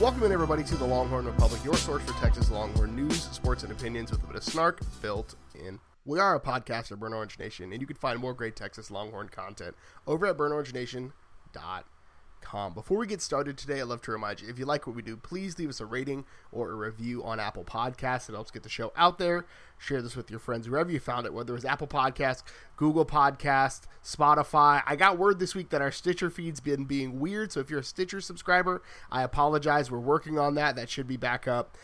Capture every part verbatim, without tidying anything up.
Welcome in, everybody, to the Longhorn Republic, your source for Texas Longhorn news, sports, and opinions with a bit of snark built in. We are a podcast of Burnt Orange Nation, and you can find more great Texas Longhorn content over at burnt orange nation dot com. Before we get started today, I'd love to remind you, if you like what we do, please leave us a rating or a review on Apple Podcasts. It helps get the show out there. Share this with your friends wherever you found it, whether it was Apple Podcasts, Google Podcasts, Spotify. I got word this week that our Stitcher feed's been being weird, so if you're a Stitcher subscriber, I apologize. We're working on that. That should be back up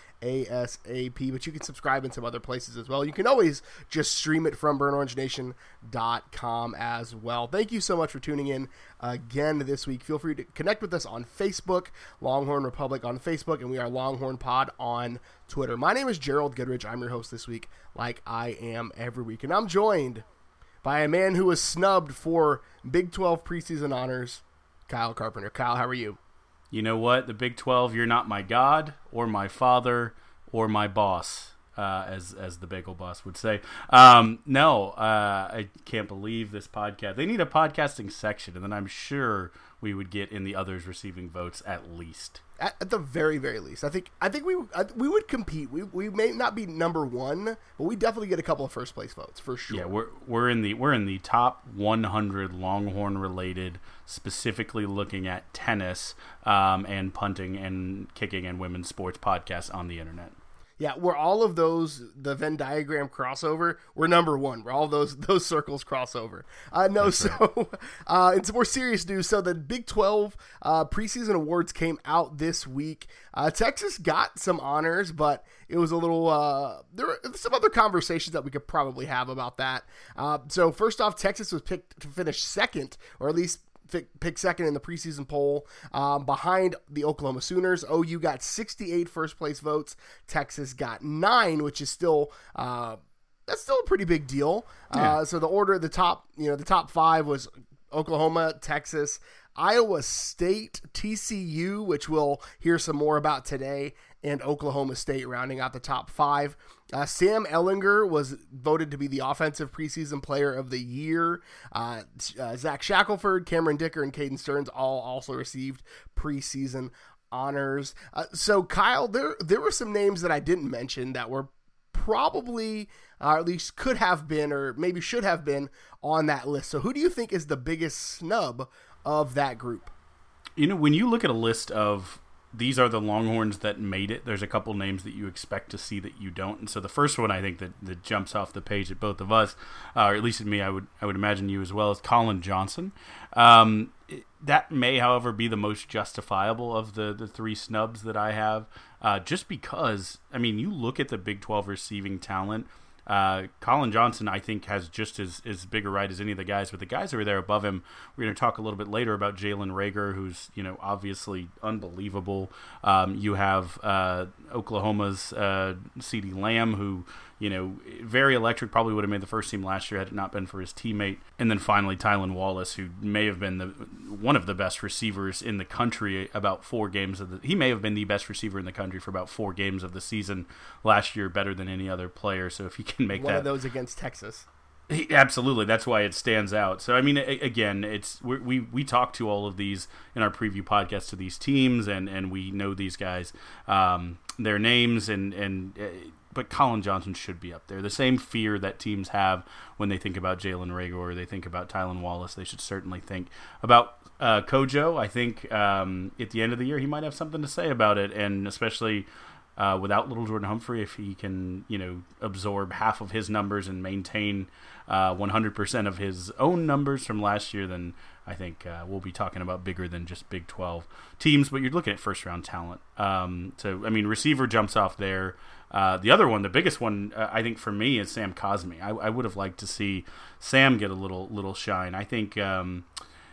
ASAP, but you can subscribe in some other places as well. You can always just stream it from burnt orange nation dot com as well. Thank you so much for tuning in again this week. Feel free to connect with us on Facebook, Longhorn Republic on Facebook, and we are Longhorn Pod on Twitter. My name is Gerald Goodrich. I'm your host this week, like I am every week, and I'm joined by a man who was snubbed for Big twelve preseason honors, Kyle Carpenter. Kyle, how are you? You know what? The Big twelve, you're not my God or my father or my boss, uh, as as the bagel boss would say. Um, no, uh, I can't believe this podcast. They need a podcasting section, and then I'm sure we would get in the others receiving votes at least. At, at the very, very least. I think I think we I, we would compete. We we may not be number one, but we definitely get a couple of first place votes for sure. Yeah, we're we're in the we're in the top one hundred Longhorn related, specifically looking at tennis um, and punting and kicking and women's sports podcasts on the internet. Yeah, we're all of those, the Venn diagram crossover, we're number one. We're all those those circles crossover. Uh, no, That's so right. uh, in some more serious news, so the Big twelve uh, preseason awards came out this week. Uh, Texas got some honors, but it was a little, uh, there were some other conversations that we could probably have about that. Uh, so first off, Texas was picked to finish second, or at least pick second in the preseason poll, um, behind the Oklahoma Sooners. O U got sixty-eight first place votes. Texas got nine, which is still uh, that's still a pretty big deal. Yeah. Uh, so the order, the top, you know, the top five was Oklahoma, Texas, Iowa State, T C U, which we'll hear some more about today, and Oklahoma State rounding out the top five. Uh, Sam Ehlinger was voted to be the offensive preseason player of the year. Uh, uh, Zach Shackelford, Cameron Dicker, and Caden Stearns all also received preseason honors. Uh, so, Kyle, there there were some names that I didn't mention that were probably, uh, or at least could have been, or maybe should have been on that list. So who do you think is the biggest snub of that group? You know, when you look at a list of these are the Longhorns that made it, there's a couple names that you expect to see that you don't. And so the first one I think that, that jumps off the page at both of us, uh, or at least at me, I would I would imagine you as well, is Colin Johnson. Um, that may, however, be the most justifiable of the, the three snubs that I have, uh, just because, I mean, you look at the Big twelve receiving talent. Uh, Colin Johnson, I think, has just as, as big a right as any of the guys, but the guys who are there above him, we're going to talk a little bit later about Jalen Reagor, who's, you know, obviously unbelievable. Um, you have uh, Oklahoma's uh, CeeDee Lamb, who, you know, very electric, probably would have made the first team last year had it not been for his teammate. And then finally, Tylan Wallace, who may have been the one of the best receivers in the country about four games of the – he may have been the best receiver in the country for about four games of the season last year, better than any other player. So if he can make one that – of those against Texas. He, absolutely. That's why it stands out. So, I mean, a, again, it's we we we talk to all of these in our preview podcast to these teams, and, and we know these guys, um, their names, and and uh, but Colin Johnson should be up there. The same fear that teams have when they think about Jalen Reagor or they think about Tylan Wallace, they should certainly think about uh, Kojo. I think um, at the end of the year he might have something to say about it, and especially uh, without little Jordan Humphrey, if he can, you know, absorb half of his numbers and maintain uh, one hundred percent of his own numbers from last year, then I think uh, we'll be talking about bigger than just Big twelve teams, but you're looking at first-round talent. Um, so, I mean, receiver jumps off there. Uh, the other one, the biggest one, uh, I think for me, is Sam Cosmi. I, I would have liked to see Sam get a little little shine. I think um,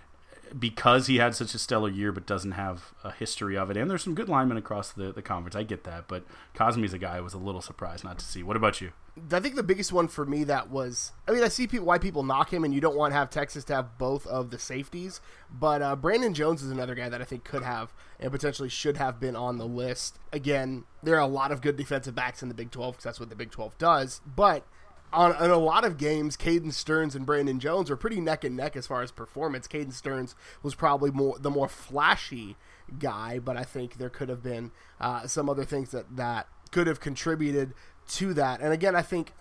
because he had such a stellar year but doesn't have a history of it, and there's some good linemen across the, the conference, I get that, but Cosmi's a guy I was a little surprised not to see. What about you? I think the biggest one for me that was, I mean, I see people, why people knock him, and you don't want to have Texas to have both of the safeties, but uh, Brandon Jones is another guy that I think could have and potentially should have been on the list. Again, there are a lot of good defensive backs in the Big twelve because that's what the Big twelve does, but on in a lot of games, Caden Stearns and Brandon Jones were pretty neck and neck as far as performance. Caden Stearns was probably more the more flashy guy, but I think there could have been uh, some other things that, that could have contributed to that. And again, I think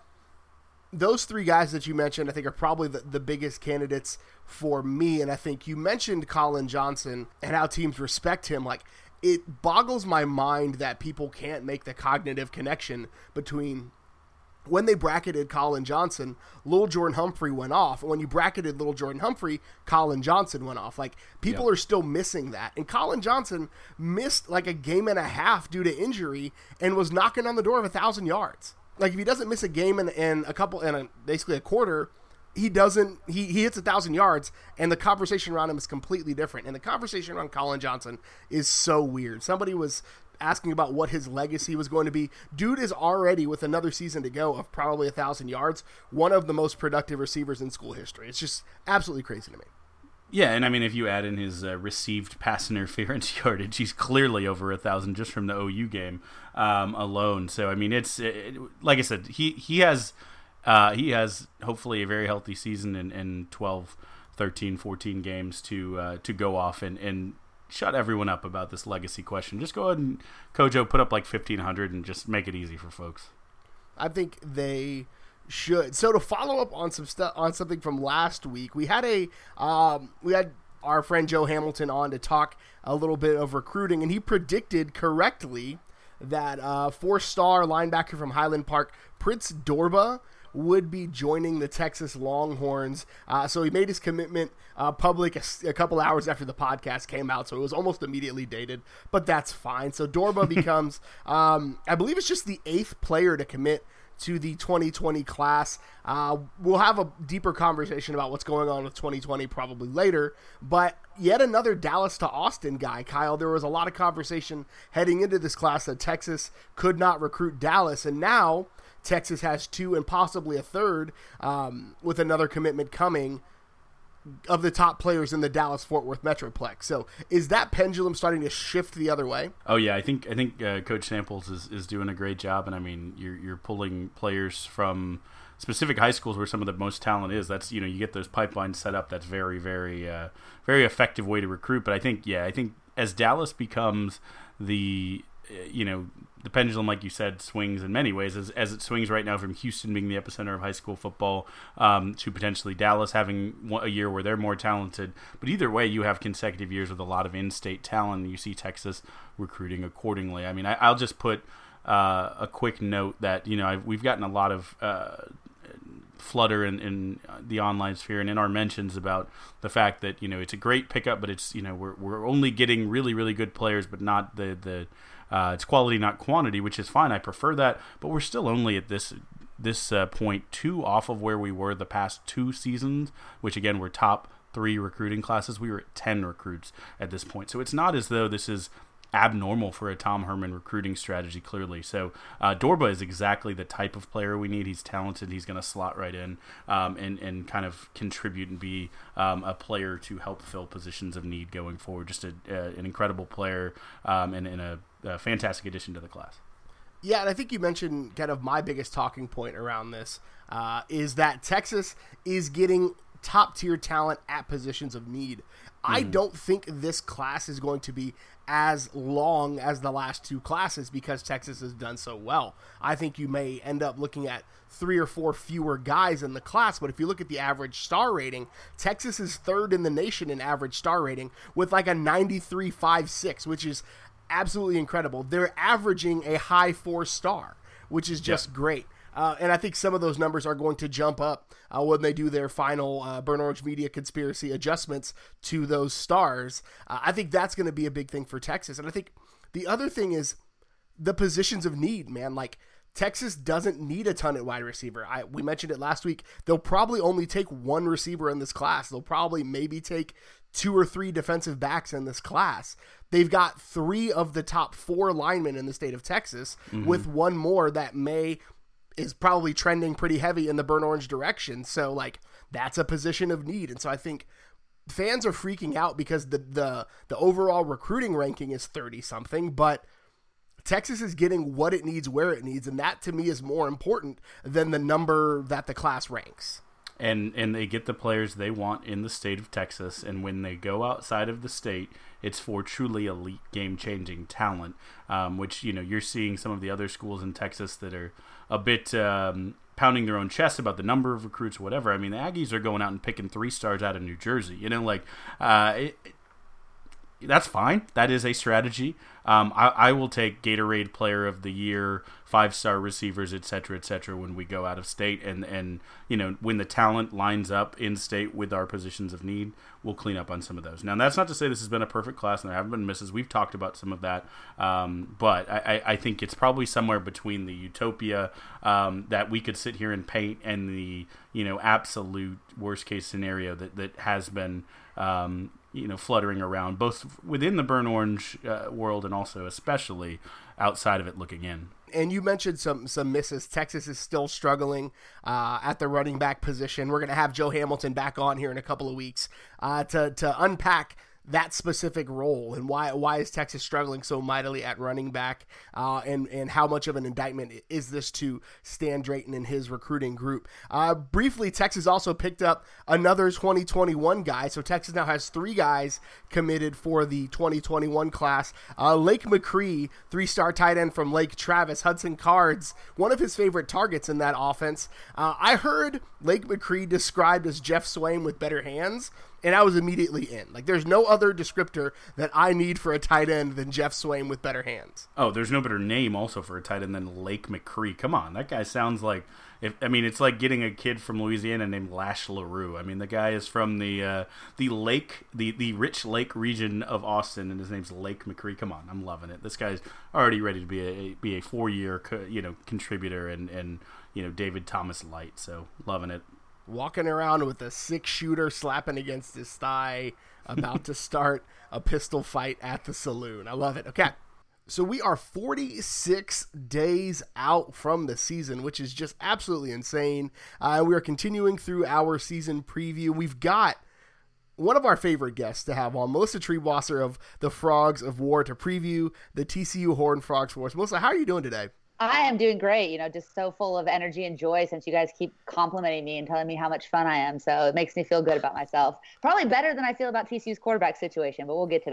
those three guys that you mentioned, I think, are probably the, the biggest candidates for me. And I think you mentioned Colin Johnson and how teams respect him. Like, it boggles my mind that people can't make the cognitive connection between when they bracketed Colin Johnson, Lil Jordan Humphrey went off. And when you bracketed Lil Jordan Humphrey, Colin Johnson went off. Like, people yep. are still missing that. And Colin Johnson missed like a game and a half due to injury and was knocking on the door of a thousand yards. Like, if he doesn't miss a game in, in a couple, in a, basically a quarter, he doesn't, he, he hits a thousand yards, and the conversation around him is completely different. And the conversation around Colin Johnson is so weird. Somebody was asking about what his legacy was going to be. Dude is already, with another season to go, of probably a thousand yards, one of the most productive receivers in school history. It's just absolutely crazy to me. Yeah, and I mean, if you add in his uh, received pass interference yardage, he's clearly over a thousand just from the O U game um, alone. So I mean, it's it, like I said, he he has uh, he has hopefully a very healthy season in, in twelve, thirteen, fourteen games to uh, to go off and, and shut everyone up about this legacy question. Just go ahead and Kojo put up like fifteen hundred and just make it easy for folks. I think they should. So to follow up on some stuff on something from last week, we had a um, we had our friend Joe Hamilton on to talk a little bit of recruiting, and he predicted correctly that uh, four-star linebacker from Highland Park, Prince Dorba, would be joining the Texas Longhorns. Uh, so he made his commitment uh, public a, a couple hours after the podcast came out, so it was almost immediately dated, but that's fine. So Dorba becomes, um, I believe it's just the eighth player to commit to the twenty twenty class. Uh, we'll have a deeper conversation about what's going on with twenty twenty probably later, but yet another Dallas to Austin guy, Kyle. There was a lot of conversation heading into this class that Texas could not recruit Dallas, and now Texas has two and possibly a third um, with another commitment coming of the top players in the Dallas-Fort Worth Metroplex. So is that pendulum starting to shift the other way? Oh yeah, I think I think uh, Coach Samples is, is doing a great job, and I mean you're you're pulling players from specific high schools where some of the most talent is. That's, you know, you get those pipelines set up. That's very very uh, very effective way to recruit. But I think yeah, I think as Dallas becomes the you know, the pendulum, like you said, swings in many ways, as, as it swings right now from Houston being the epicenter of high school football um, to potentially Dallas having a year where they're more talented. But either way, you have consecutive years with a lot of in-state talent, and you see Texas recruiting accordingly. I mean, I, I'll just put uh, a quick note that, you know, I've, we've gotten a lot of uh, flutter in, in the online sphere and in our mentions about the fact that, you know, it's a great pickup, but it's, you know, we're we're only getting really, really good players, but not the the Uh, it's quality, not quantity, which is fine. I prefer that, but we're still only at this this uh, point two off of where we were the past two seasons, which again were top three recruiting classes. We were at ten recruits at this point, so it's not as though this is abnormal for a Tom Herman recruiting strategy, clearly. So uh, Dorba is exactly the type of player we need. He's talented. He's going to slot right in um, and, and kind of contribute and be um, a player to help fill positions of need going forward. Just a, uh, an incredible player um, and, and a, a fantastic addition to the class. Yeah, and I think you mentioned kind of my biggest talking point around this uh, is that Texas is getting top-tier talent at positions of need. Mm-hmm. I don't think this class is going to be as long as the last two classes because Texas has done so well. I think you may end up looking at three or four fewer guys in the class, but if you look at the average star rating, Texas is third in the nation in average star rating with like a ninety-three point five six, which is absolutely incredible. They're averaging a high four star, which is just yep. great. Uh, and I think some of those numbers are going to jump up uh, when they do their final uh, Burn Orange Media conspiracy adjustments to those stars. Uh, I think that's going to be a big thing for Texas. And I think the other thing is the positions of need, man. Like, Texas doesn't need a ton at wide receiver. I, we mentioned it last week. They'll probably only take one receiver in this class. They'll probably maybe take two or three defensive backs in this class. They've got three of the top four linemen in the state of Texas, mm-hmm. with one more that may is probably trending pretty heavy in the burn orange direction. So, like, that's a position of need. And so I think fans are freaking out because the the the overall recruiting ranking is thirty something, but Texas is getting what it needs where it needs, and that to me is more important than the number that the class ranks. And and they get the players they want in the state of Texas, and when they go outside of the state, it's for truly elite game-changing talent, um, which, you know, you're seeing some of the other schools in Texas that are a bit um, pounding their own chest about the number of recruits or whatever. I mean, the Aggies are going out and picking three stars out of New Jersey. You know, like, uh, it, it, that's fine. That is a strategy. Um, I, I will take Gatorade Player of the Year, five-star receivers, et cetera, et cetera, when we go out of state. And, and, you know, when the talent lines up in state with our positions of need, we'll clean up on some of those. Now, that's not to say this has been a perfect class and there haven't been misses. We've talked about some of that. Um, but I, I think it's probably somewhere between the utopia um, that we could sit here and paint and the, you know, absolute worst-case scenario that, that has been um, you know, fluttering around both within the burnt orange uh, world and also especially outside of it looking in. And you mentioned some some misses. Texas is still struggling uh, at the running back position. We're going to have Joe Hamilton back on here in a couple of weeks uh, to to unpack that specific role and why why is Texas struggling so mightily at running back, uh, and and how much of an indictment is this to Stan Drayton and his recruiting group. Uh, briefly, Texas also picked up another twenty twenty-one guy, so Texas now has three guys committed for the twenty twenty-one class. Uh, Lake McCree, three-star tight end from Lake Travis, Hudson Cards, one of his favorite targets in that offense. Uh, I heard Lake McCree described as Jeff Swaim with better hands, and I was immediately in. Like, there's no other descriptor that I need for a tight end than Jeff Swaim with better hands. Oh, there's no better name also for a tight end than Lake McCree. Come on, that guy sounds like, if I mean, it's like getting a kid from Louisiana named Lash LaRue. I mean, the guy is from the uh, the lake, the, the rich lake region of Austin, and his name's Lake McCree. Come on, I'm loving it. This guy's already ready to be a be a four year co- you know contributor and and you know David Thomas light. So loving it. Walking around with a six-shooter slapping against his thigh, about to start a pistol fight at the saloon. I love it. Okay, so we are forty-six days out from the season, which is just absolutely insane. Uh, we are continuing through our season preview. We've got one of our favorite guests to have on, Melissa Triebwasser of the Frogs of War, to preview the T C U Horned Frogs for us. Melissa, how are you doing today? I am doing great, you know, just so full of energy and joy since you guys keep complimenting me and telling me how much fun I am. So it makes me feel good about myself. Probably better than I feel about T C U's quarterback situation, but we'll get to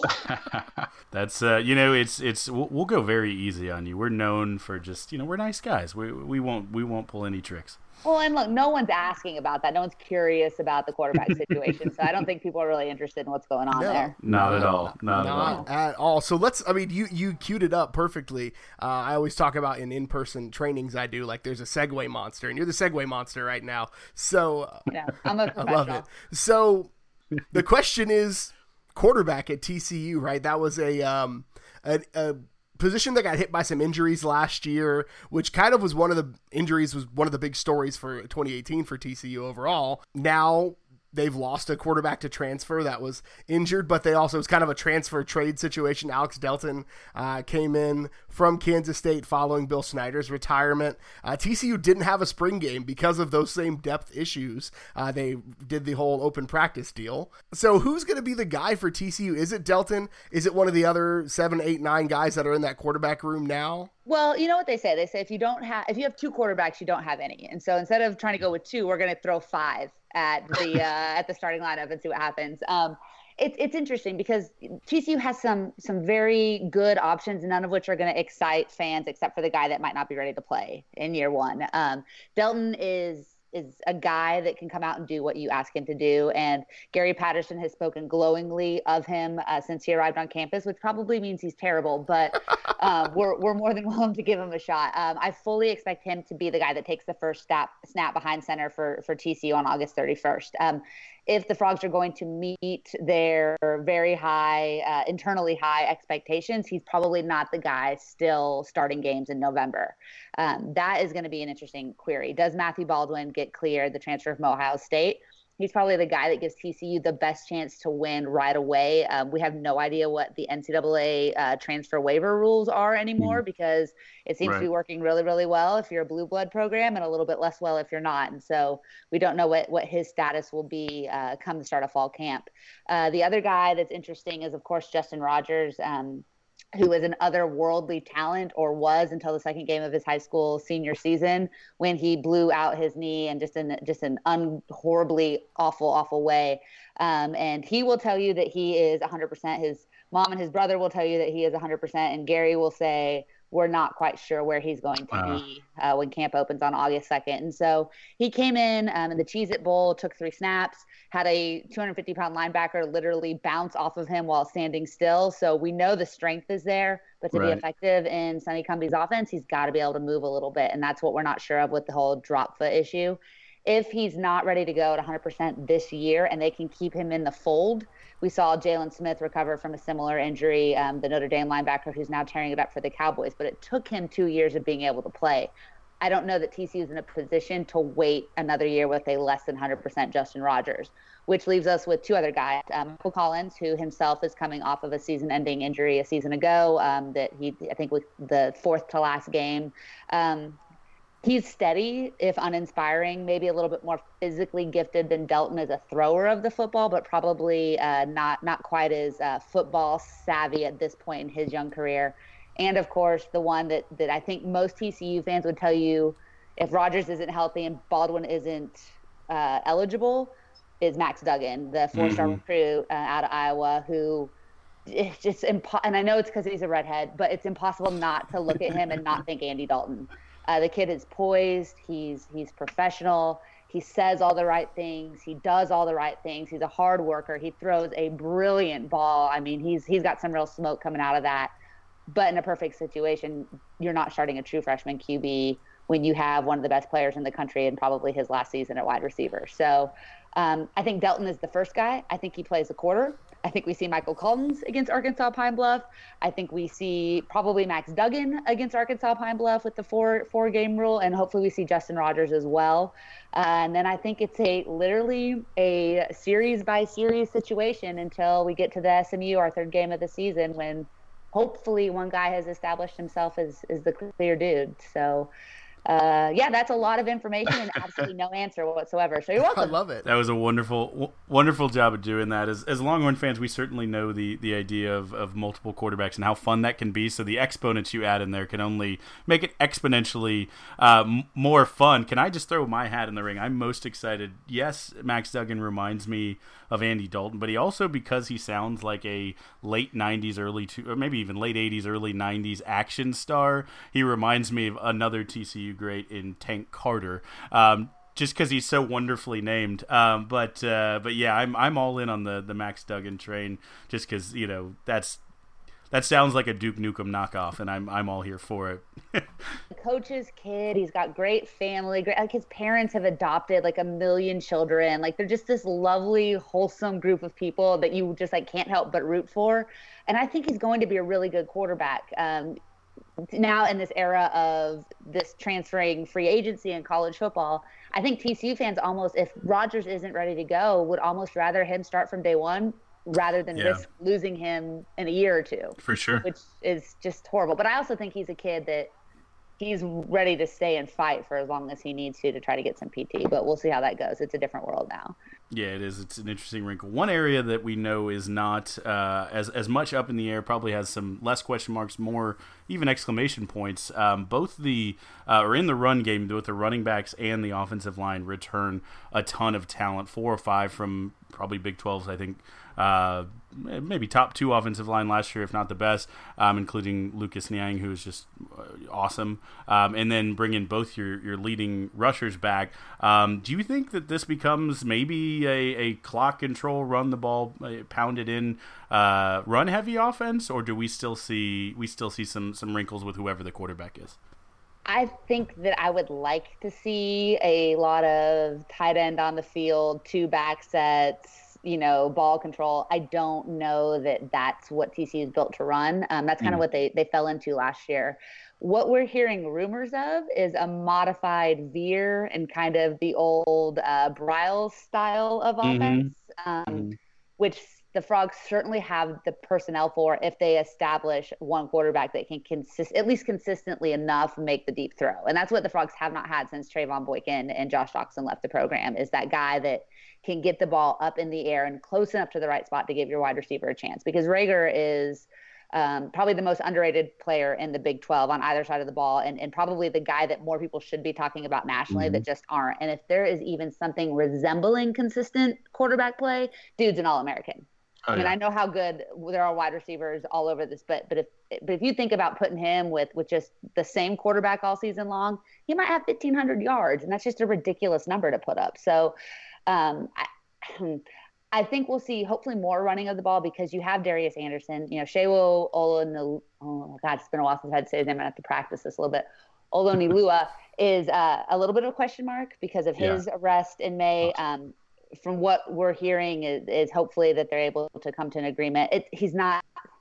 that. That's, uh, you know, it's, it's, we'll, we'll go very easy on you. We're known for just, you know, we're nice guys. We, we won't, we won't pull any tricks. Well, and look, no one's asking about that. No one's curious about the quarterback situation. So I don't think people are really interested in what's going on no, there. Not at all. Not, not at all. at all. So let's, I mean, you, you queued it up perfectly. Uh, I always talk about in in-person trainings I do, like there's a Segway monster, and you're the Segway monster right now. So uh, yeah, I'm a professional. I love it. So the question is quarterback at T C U, right? That was a, um, a, a position that got hit by some injuries last year, which kind of was one of the injuries was one of the big stories for twenty eighteen for T C U overall. Now they've lost a quarterback to transfer that was injured, but they also, it's kind of a transfer trade situation. Alex Delton uh, came in from Kansas State following Bill Snyder's retirement. Uh, T C U didn't have a spring game because of those same depth issues. Uh, they did the whole open practice deal. So who's going to be the guy for T C U? Is it Delton? Is it one of the other seven, eight, nine guys that are in that quarterback room now? Well, you know what they say? They say if you don't have, if you have two quarterbacks, you don't have any. And so instead of trying to go with two, we're going to throw five at the uh, at the starting lineup and see what happens. Um, it's it's interesting because T C U has some some very good options, none of which are going to excite fans, except for the guy that might not be ready to play in year one. Um, Delton is. is a guy that can come out and do what you ask him to do. And Gary Patterson has spoken glowingly of him uh, since he arrived on campus, which probably means he's terrible, but um, we're, we're more than willing to give him a shot. Um, I fully expect him to be the guy that takes the first snap, snap behind center for, for T C U on August thirty-first. Um, if the Frogs are going to meet their very high, uh, internally high expectations, he's probably not the guy still starting games in November. Um, that is going to be an interesting query. Does Matthew Baldwin get cleared, the transfer from Ohio State? He's probably the guy that gives T C U the best chance to win right away. Um, we have no idea what the N C double A uh, transfer waiver rules are anymore mm. because it seems right. to be working really, really well if you're a blue blood program and a little bit less well if you're not. And so we don't know what, what his status will be uh, come the start of fall camp. Uh, the other guy that's interesting is, of course, Justin Rogers. Um, who is an otherworldly talent, or was until the second game of his high school senior season when he blew out his knee in just in just an un- horribly awful, awful way. Um, and he will tell you that he is one hundred percent. His mom and his brother will tell you that he is one hundred percent. And Gary will say, we're not quite sure where he's going to wow. be uh, when camp opens on August second. And so he came in um, in the Cheez-It Bowl, took three snaps, had a two hundred fifty pound linebacker literally bounce off of him while standing still. So we know the strength is there, but to right. be effective in Sonny Cumbie's offense, he's got to be able to move a little bit. And that's what we're not sure of with the whole drop foot issue. If he's not ready to go at one hundred percent this year and they can keep him in the fold, we saw Jalen Smith recover from a similar injury, um, the Notre Dame linebacker who's now tearing it up for the Cowboys, but it took him two years of being able to play. I don't know that T C U is in a position to wait another year with a less than one hundred percent Justin Rogers, which leaves us with two other guys. Um, Michael Collins, who himself is coming off of a season-ending injury a season ago, um, that he, I think, was the fourth to last game. Um, He's steady, if uninspiring, maybe a little bit more physically gifted than Delton as a thrower of the football, but probably uh, not not quite as uh, football savvy at this point in his young career. And, of course, the one that, that I think most T C U fans would tell you if Rogers isn't healthy and Baldwin isn't uh, eligible is Max Duggan, the four-star mm-hmm. recruit uh, out of Iowa who it's just impo- – and I know it's because he's a redhead, but it's impossible not to look at him and not think Andy Dalton. Uh, the kid is poised. He's he's professional. He says all the right things. He does all the right things. He's a hard worker. He throws a brilliant ball. I mean, he's he's got some real smoke coming out of that. But in a perfect situation, you're not starting a true freshman Q B when you have one of the best players in the country and probably his last season at wide receiver. So um, I think Delton is the first guy. I think he plays a quarter. I think we see Michael Collins against Arkansas Pine Bluff. I think we see probably Max Duggan against Arkansas Pine Bluff with the four four game rule, and hopefully we see Justin Rogers as well. Uh, and then I think it's a literally a series by series situation until we get to the S M U, our third game of the season, when hopefully one guy has established himself as, as the clear dude. So. Uh, yeah, that's a lot of information and absolutely no answer whatsoever. So you're welcome. I love it. That was a wonderful, w- wonderful job of doing that. As as Longhorn fans, we certainly know the, the idea of, of multiple quarterbacks and how fun that can be. So the exponents you add in there can only make it exponentially uh, m- more fun. Can I just throw my hat in the ring? I'm most excited. Yes, Max Duggan reminds me of Andy Dalton, but he also, because he sounds like a late nineties, early two, or maybe even late eighties, early nineties action star, he reminds me of another T C U great in Tank Carter, um, just because he's so wonderfully named. Um, but uh, but yeah, I'm I'm all in on the the Max Duggan train, just because you know that's that sounds like a Duke Nukem knockoff, and I'm I'm all here for it. The coach's kid, he's got great family, great, like his parents have adopted like a million children. Like they're just this lovely, wholesome group of people that you just like can't help but root for. And I think he's going to be a really good quarterback. Um, now in this era of this transferring free agency in college football, I think T C U fans almost, if Rogers isn't ready to go, would almost rather him start from day one rather than yeah. risk losing him in a year or two. For sure. Which is just horrible. But I also think he's a kid that he's ready to stay and fight for as long as he needs to to try to get some P T. But we'll see how that goes. It's a different world now. Yeah, it is. It's an interesting wrinkle. One area that we know is not uh, as as much up in the air, probably has some less question marks, more even exclamation points. Um, both the uh, or in the run game, both the running backs and the offensive line return a ton of talent. Four or five from probably Big twelves, I think. Uh, maybe top two offensive line last year, if not the best, um, including Lucas Niang, who is just uh, awesome. Um, and then bring in both your, your leading rushers back. Um, do you think that this becomes maybe a, a clock control, run the ball, uh, pounded in, uh, run heavy offense, or do we still see we still see some some wrinkles with whoever the quarterback is? I think that I would like to see a lot of tight end on the field, two back sets, you know, ball control. I don't know that that's what T C U is built to run. Um, that's kind of mm. what they, they fell into last year. What we're hearing rumors of is a modified veer and kind of the old uh, Briles style of mm-hmm. offense, um, mm-hmm. which the Frogs certainly have the personnel for if they establish one quarterback that can consist, at least consistently enough make the deep throw. And that's what the Frogs have not had since Trayvon Boykin and Josh Doxson left the program, is that guy that can get the ball up in the air and close enough to the right spot to give your wide receiver a chance. Because Rager is Um, probably the most underrated player in the Big twelve on either side of the ball, and, and probably the guy that more people should be talking about nationally mm-hmm. that just aren't. And if there is even something resembling consistent quarterback play, dude's an All-American. Oh, I mean, yeah. I know how good there are wide receivers all over this, but but if but if you think about putting him with with just the same quarterback all season long, he might have fifteen hundred yards, and that's just a ridiculous number to put up. So um, I, I think we'll see hopefully more running of the ball because you have Darius Anderson, you know, Shewo Olonilua. Oh God, it's been a while since I had to say his name. I have to practice this a little bit. Olonilua is uh, a little bit of a question mark because of his yeah. arrest in May. Um, from what we're hearing is, is hopefully that they're able to come to an agreement. It, he's not,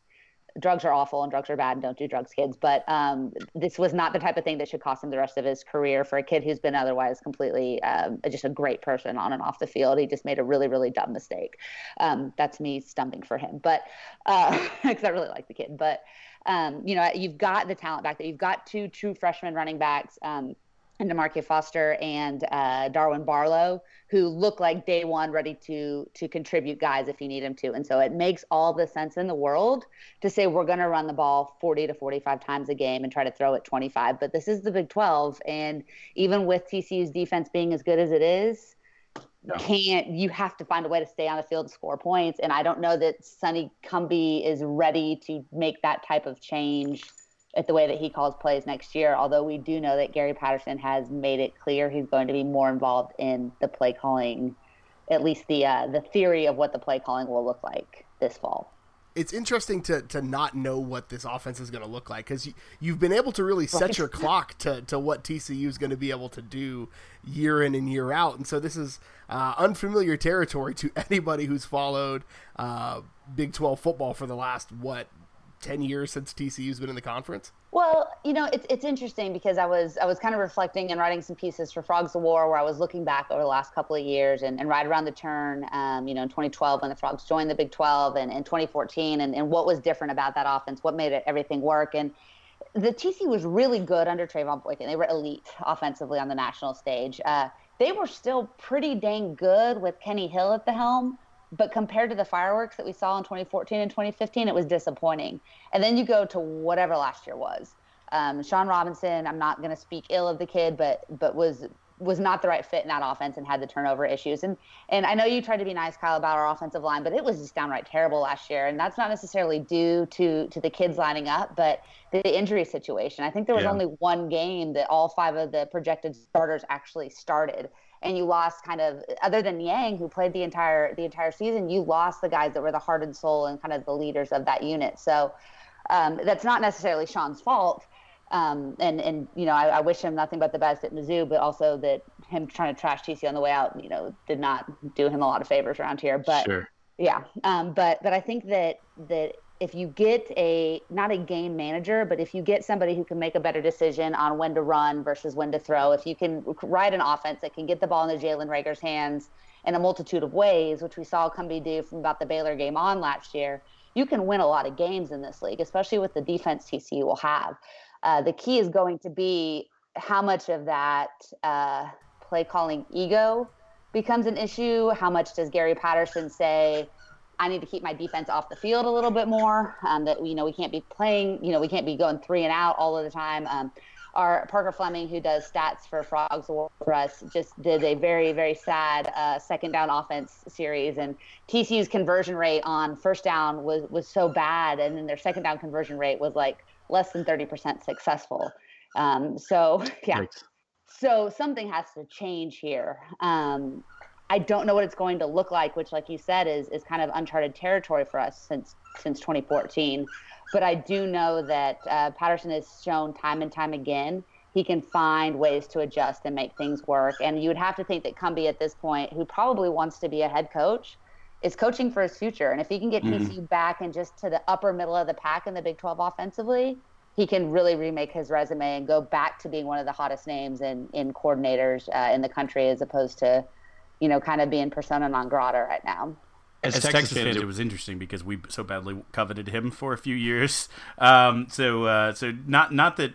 drugs are awful and drugs are bad and don't do drugs, kids. But um, this was not the type of thing that should cost him the rest of his career for a kid who's been otherwise completely um, just a great person on and off the field. He just made a really, really dumb mistake. Um, that's me stumping for him, but because uh, I really like the kid. But, um, you know, you've got the talent back there. You've got two true freshman running backs, um, and DeMarcus Foster and uh, Darwin Barlow, who look like day one ready to to contribute guys if you need them to. And so it makes all the sense in the world to say we're going to run the ball forty to forty-five times a game and try to throw it twenty-five. But this is the Big twelve, and even with T C U's defense being as good as it is, no. can't you have to find a way to stay on the field and score points. And I don't know that Sonny Cumbie is ready to make that type of change at the way that he calls plays next year, although we do know that Gary Patterson has made it clear he's going to be more involved in the play calling, at least the uh, the theory of what the play calling will look like this fall. It's interesting to to not know what this offense is going to look like because you, you've been able to really set right. your clock to, to what T C U is going to be able to do year in and year out. And so this is uh, unfamiliar territory to anybody who's followed uh, Big twelve football for the last, what, ten years since T C U's been in the conference? Well, you know, it's it's interesting because I was I was kind of reflecting and writing some pieces for Frogs of War where I was looking back over the last couple of years and, and right around the turn, um, you know, in twenty twelve when the Frogs joined the Big twelve and in twenty fourteen and, and what was different about that offense, what made it everything work. And the T C U was really good under Trayvon Boykin. They were elite offensively on the national stage. Uh, they were still pretty dang good with Kenny Hill at the helm. But compared to the fireworks that we saw in twenty fourteen and twenty fifteen, it was disappointing. And then you go to whatever last year was. Um, Sean Robinson, I'm not going to speak ill of the kid, but but was was not the right fit in that offense and had the turnover issues. And and I know you tried to be nice, Kyle, about our offensive line, but it was just downright terrible last year. And that's not necessarily due to to the kids lining up, but the injury situation. I think there was yeah. only one game that all five of the projected starters actually started. And you lost kind of, other than Yang, who played the entire the entire season, you lost the guys that were the heart and soul and kind of the leaders of that unit. So um, that's not necessarily Sean's fault. Um, and, and, you know, I, I wish him nothing but the best at Mizzou, but also that him trying to trash T C on the way out, you know, did not do him a lot of favors around here. But sure. yeah, um, but but I think that that if you get a, not a game manager, but if you get somebody who can make a better decision on when to run versus when to throw, if you can ride an offense that can get the ball into Jalen Reagor's hands in a multitude of ways, which we saw Cumbie do from about the Baylor game on last year, you can win a lot of games in this league, especially with the defense T C U will have. Uh, the key is going to be how much of that uh, play calling ego becomes an issue. How much does Gary Patterson say, I need to keep my defense off the field a little bit more, um, that, you know, we can't be playing, you know, we can't be going three and out all of the time. Um, our Parker Fleming, who does stats for Frogs for us, just did a very, very sad uh, second down offense series. And T C U's conversion rate on first down was, was so bad. And then their second down conversion rate was like less than thirty percent successful. Um, so, yeah. Right. So something has to change here. Um, I don't know what it's going to look like, which, like you said, is is kind of uncharted territory for us since since twenty fourteen. But I do know that uh, Patterson has shown time and time again he can find ways to adjust and make things work. And you would have to think that Cumbie at this point, who probably wants to be a head coach, is coaching for his future. And if he can get mm-hmm. T C U back and just to the upper middle of the pack in the Big twelve offensively, he can really remake his resume and go back to being one of the hottest names in, in coordinators uh, in the country, as opposed to, you know, kind of being persona non grata right now. As, As Texas, Texas fans, it was interesting because we so badly coveted him for a few years. Um, so, uh, so not not that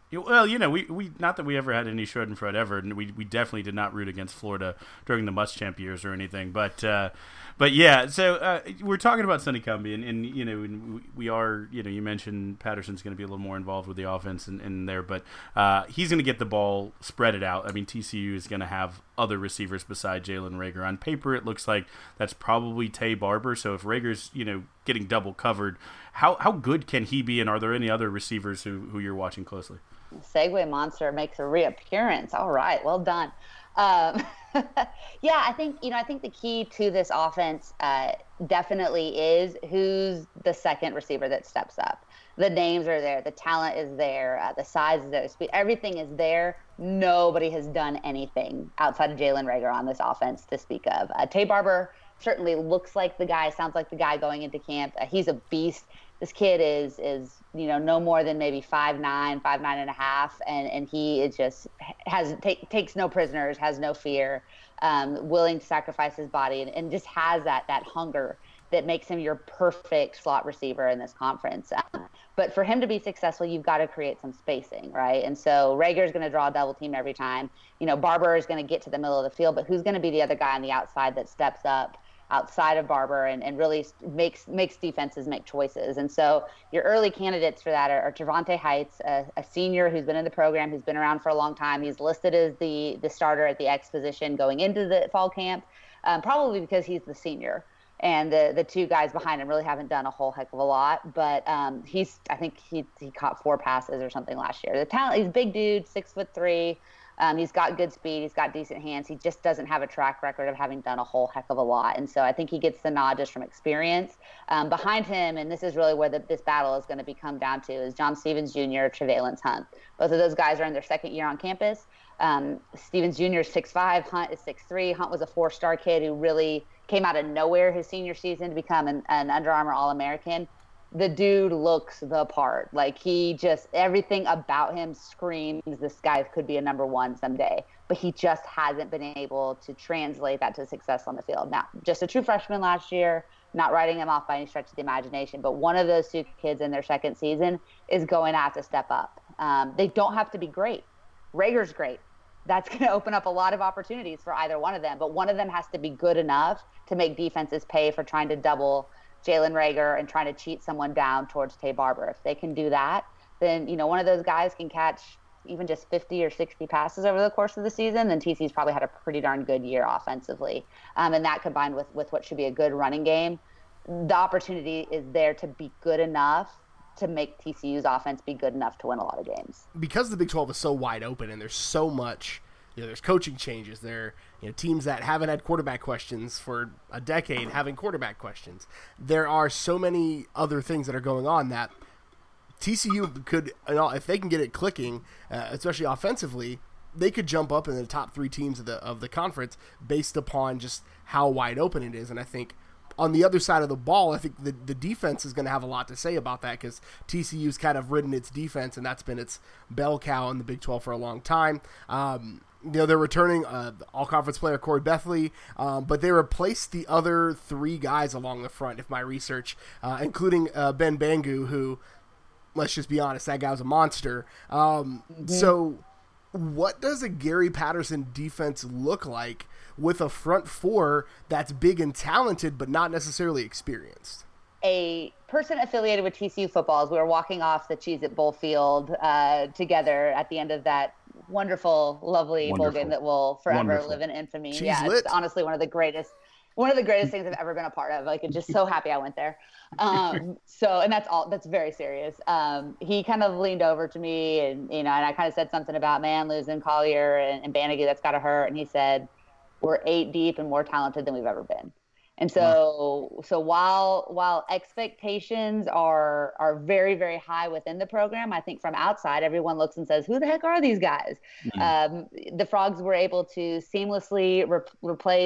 Well, you know, we, we not that we ever had any Schadenfreude ever, and we we definitely did not root against Florida during the Muschamp years or anything. But uh, but yeah, so uh, we're talking about Sonny Cumbie, and, and you know, and we are, you know, you mentioned Patterson's going to be a little more involved with the offense in, in there, but uh, he's going to get the ball, spread it out. I mean, T C U is going to have other receivers beside Jalen Reagor. On paper, it looks like that's probably Tay Barber. So if Rager's, you know, getting double covered, how how good can he be? And are there any other receivers who who you're watching closely? Segway Monster makes a reappearance. All right, well done. Um, yeah, I think you know. I think the key to this offense uh, definitely is who's the second receiver that steps up. The names are there, the talent is there, uh, the size is there, the speed, everything is there. Nobody has done anything outside of Jalen Reagor on this offense to speak of. Uh, Tay Barber certainly looks like the guy, sounds like the guy going into camp. Uh, he's a beast. This kid is is you know no more than maybe five nine, five nine and a half, and and he is just has take, takes no prisoners, has no fear, um, willing to sacrifice his body, and, and just has that that hunger that makes him your perfect slot receiver in this conference. Um, but for him to be successful, you've got to create some spacing, right? And so Reagor is going to draw a double team every time. You know, Barber is going to get to the middle of the field, but who's going to be the other guy on the outside that steps up outside of Barber and, and really makes makes defenses make choices? And so your early candidates for that are, are Trevante Heights, a, a senior who's been in the program, who's been around for a long time. He's listed as the the starter at the X position going into the fall camp, um, probably because he's the senior. And the the two guys behind him really haven't done a whole heck of a lot. But um, he's, I think he he caught four passes or something last year. The talent, he's a big dude, six foot three. Um, he's got good speed. He's got decent hands. He just doesn't have a track record of having done a whole heck of a lot. And so I think he gets the nod just from experience. Um, behind him, and this is really where the, this battle is going to be come down to, is John Stevens Junior, Tre'Valence Hunt. Both of those guys are in their second year on campus. Um, Stevens Junior is six five. Hunt is six three. Hunt was a four-star kid who really came out of nowhere his senior season to become an, an Under Armour All-American. The dude looks the part. Like, he just, everything about him screams this guy could be a number one someday. But he just hasn't been able to translate that to success on the field. Now, just a true freshman last year, not writing him off by any stretch of the imagination, but one of those two kids in their second season is going to have to step up. Um, they don't have to be great. Rager's great. That's going to open up a lot of opportunities for either one of them. But one of them has to be good enough to make defenses pay for trying to double Jalen Reagor and trying to cheat someone down towards Tay Barber. If they can do that, then, you know, one of those guys can catch even just fifty or sixty passes over the course of the season, then T C's probably had a pretty darn good year offensively. Um, and that combined with, with what should be a good running game, the opportunity is there to be good enough to make T C U's offense be good enough to win a lot of games. Because the Big twelve is so wide open and there's so much, you know, there's coaching changes. There, you know, teams that haven't had quarterback questions for a decade having quarterback questions. There are so many other things that are going on that T C U could, you know, if they can get it clicking, uh, especially offensively, they could jump up in the top three teams of the of the conference based upon just how wide open it is. And I think on the other side of the ball, I think the, the defense is going to have a lot to say about that, because T C U's kind of ridden its defense, and that's been its bell cow in the Big twelve for a long time. Um, you know, they're returning uh, all-conference player Corey Bethley, um, but they replaced the other three guys along the front, if my research, uh, including uh, Ben Bangu, who, let's just be honest, that guy was a monster. Um, mm-hmm. So what does a Gary Patterson defense look like with a front four that's big and talented but not necessarily experienced? A person affiliated with T C U football, as we were walking off the Cheez-It Bowl field uh, together at the end of that wonderful, lovely Wonderful. bowl game that will forever Wonderful. live in infamy. Cheese yeah, lit. It's honestly one of the greatest one of the greatest things I've ever been a part of. Like, I'm just so happy I went there. Um, so, and that's all, that's very serious. Um, he kind of leaned over to me and, you know, and I kind of said something about, man, losing Collier and, and Bannigy, that's got to hurt. And he said, we're eight deep and more talented than we've ever been. And so, wow. so while, while expectations are, are very, very high within the program, I think from outside, everyone looks and says, who the heck are these guys? Mm-hmm. Um, the Frogs were able to seamlessly re- replace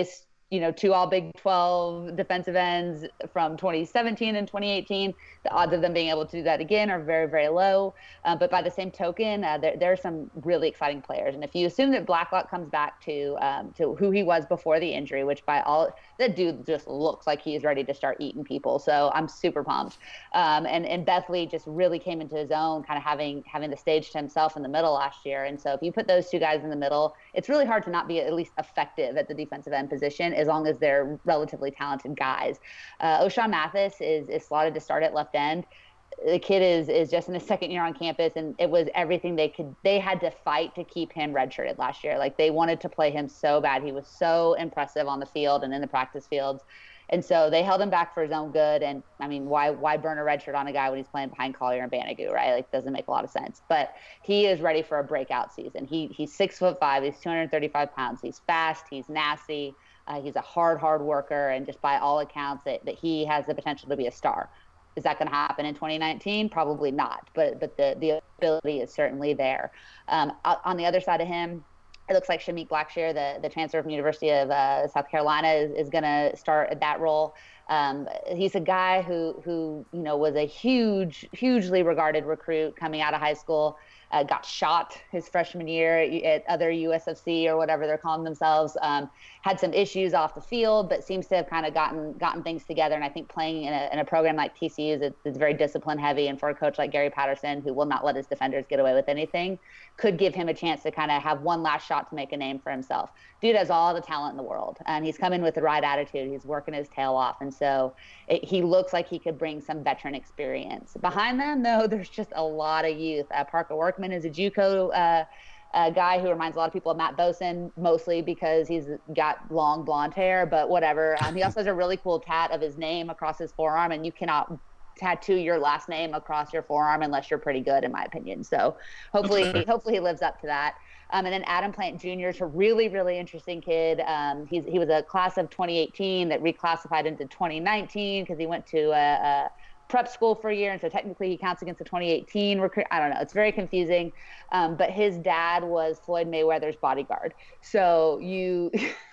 you know, two all Big twelve defensive ends from twenty seventeen and twenty eighteen. The odds of them being able to do that again are very, very low. Uh, but by the same token, uh, there, there are some really exciting players. And if you assume that Blacklock comes back to um, to who he was before the injury, which by all, that dude just looks like he's ready to start eating people. So I'm super pumped. Um, and, and Bethley just really came into his own, kind of having having the stage to himself in the middle last year. And so if you put those two guys in the middle, it's really hard to not be at least effective at the defensive end position as long as they're relatively talented guys. Uh, O'Shawn Mathis is, is slotted to start at left end. The kid is is just in his second year on campus, and it was everything they could. They had to fight to keep him redshirted last year. Like, they wanted to play him so bad. He was so impressive on the field and in the practice fields. And so they held him back for his own good. And I mean, why why burn a red shirt on a guy when he's playing behind Collier and Banagoo, right? Like, doesn't make a lot of sense. But he is ready for a breakout season. He he's six foot five. He's two hundred thirty-five pounds. He's fast. He's nasty. Uh, he's a hard, hard worker. And just by all accounts, that, that he has the potential to be a star. Is that going to happen in twenty nineteen? Probably not. But but the, the ability is certainly there. Um, on the other side of him, it looks like Shamik Blackshear, the, the transfer from the University of uh, South Carolina, is, is going to start at that role. Um, he's a guy who, who, you know, was a huge, hugely regarded recruit coming out of high school, uh, got shot his freshman year at, at other U S F C or whatever they're calling themselves, um, had some issues off the field, but seems to have kind of gotten gotten things together. And I think playing in a, in a program like T C U's, it's, it's very discipline heavy. And for a coach like Gary Patterson, who will not let his defenders get away with anything, could give him a chance to kind of have one last shot to make a name for himself. Dude has all the talent in the world, and he's coming with the right attitude. He's working his tail off. And so it, he looks like he could bring some veteran experience. Behind them, though, there's just a lot of youth. Uh, Parker Workman is a JUCO uh, a guy who reminds a lot of people of Matt Boson, mostly because he's got long blonde hair, but whatever. Um, he also has a really cool tat of his name across his forearm, and you cannot tattoo your last name across your forearm unless you're pretty good, in my opinion. So hopefully, hopefully he lives up to that. Um, and then Adam Plant Junior is a really, really interesting kid. Um, he's he was a class of twenty eighteen that reclassified into twenty nineteen because he went to a, a prep school for a year, and so technically he counts against the twenty eighteen recruit. I don't know. It's very confusing. Um, but his dad was Floyd Mayweather's bodyguard. So you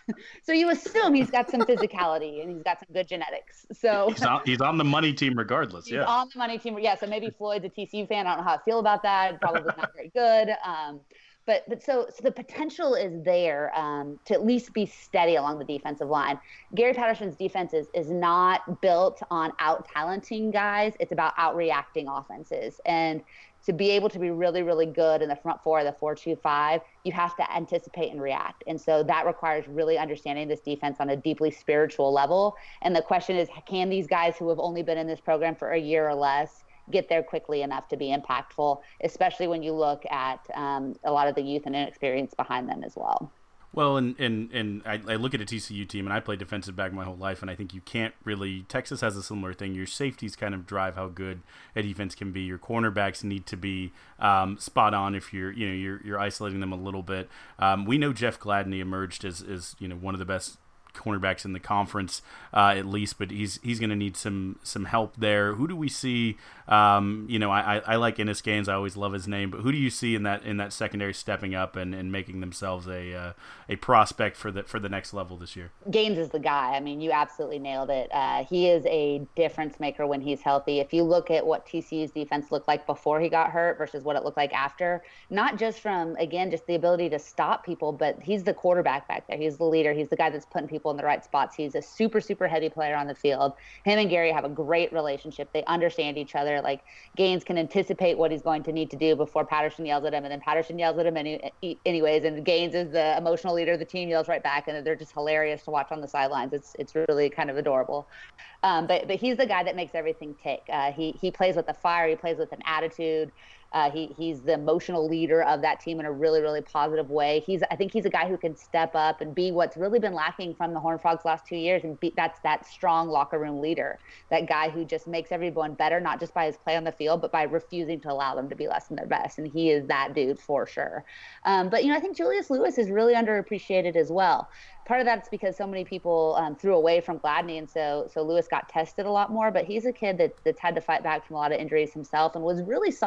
so you assume he's got some physicality and he's got some good genetics. So he's on, he's on the money team regardless. He's yeah. on the money team. Yeah. So maybe Floyd's a T C U fan. I don't know how I feel about that. Probably not very good. Um, But but so so the potential is there um, to at least be steady along the defensive line. Gary Patterson's defense is, is not built on out-talenting guys. It's about out-reacting offenses. And to be able to be really, really good in the front four of the four two five, you have to anticipate and react. And so that requires really understanding this defense on a deeply spiritual level. And the question is, can these guys who have only been in this program for a year or less get there quickly enough to be impactful, especially when you look at um, a lot of the youth and inexperience behind them as well. Well, and and, and I, I look at a T C U team, and I played defensive back my whole life, and I think you can't really – Texas has a similar thing. Your safeties kind of drive how good a defense can be. Your cornerbacks need to be um, spot on if you're you know you're you're isolating them a little bit. Um, we know Jeff Gladney emerged as, as you know one of the best cornerbacks in the conference, uh, at least, but he's he's going to need some some help there. Who do we see? Um, you know, I, I like Ennis Gaines. I always love his name, but who do you see in that in that secondary stepping up and, and making themselves a uh, a prospect for the for the next level this year? Gaines is the guy. I mean, you absolutely nailed it. Uh, he is a difference maker when he's healthy. If you look at what T C U's defense looked like before he got hurt versus what it looked like after, not just from again just the ability to stop people, but he's the quarterback back there. He's the leader. He's the guy that's putting people in the right spots. He's a super, super heavy player on the field. Him and Gary have a great relationship. They understand each other. Like, Gaines can anticipate what he's going to need to do before Patterson yells at him, and then Patterson yells at him any, anyways, and Gaines is the emotional leader. The team yells right back, and they're just hilarious to watch on the sidelines. It's it's really kind of adorable. Um, but but he's the guy that makes everything tick. Uh, he he plays with a fire. He plays with an attitude. Uh, he he's the emotional leader of that team in a really, really positive way. He's I think he's a guy who can step up and be what's really been lacking from the Horned Frogs last two years, and be, that's that strong locker room leader, that guy who just makes everyone better, not just by his play on the field, but by refusing to allow them to be less than their best. And he is that dude for sure. Um, but you know, I think Julius Lewis is really underappreciated as well. Part of that's because so many people um, threw away from Gladney, and so so Lewis got tested a lot more. But he's a kid that, that's had to fight back from a lot of injuries himself and was really solid. He wasn't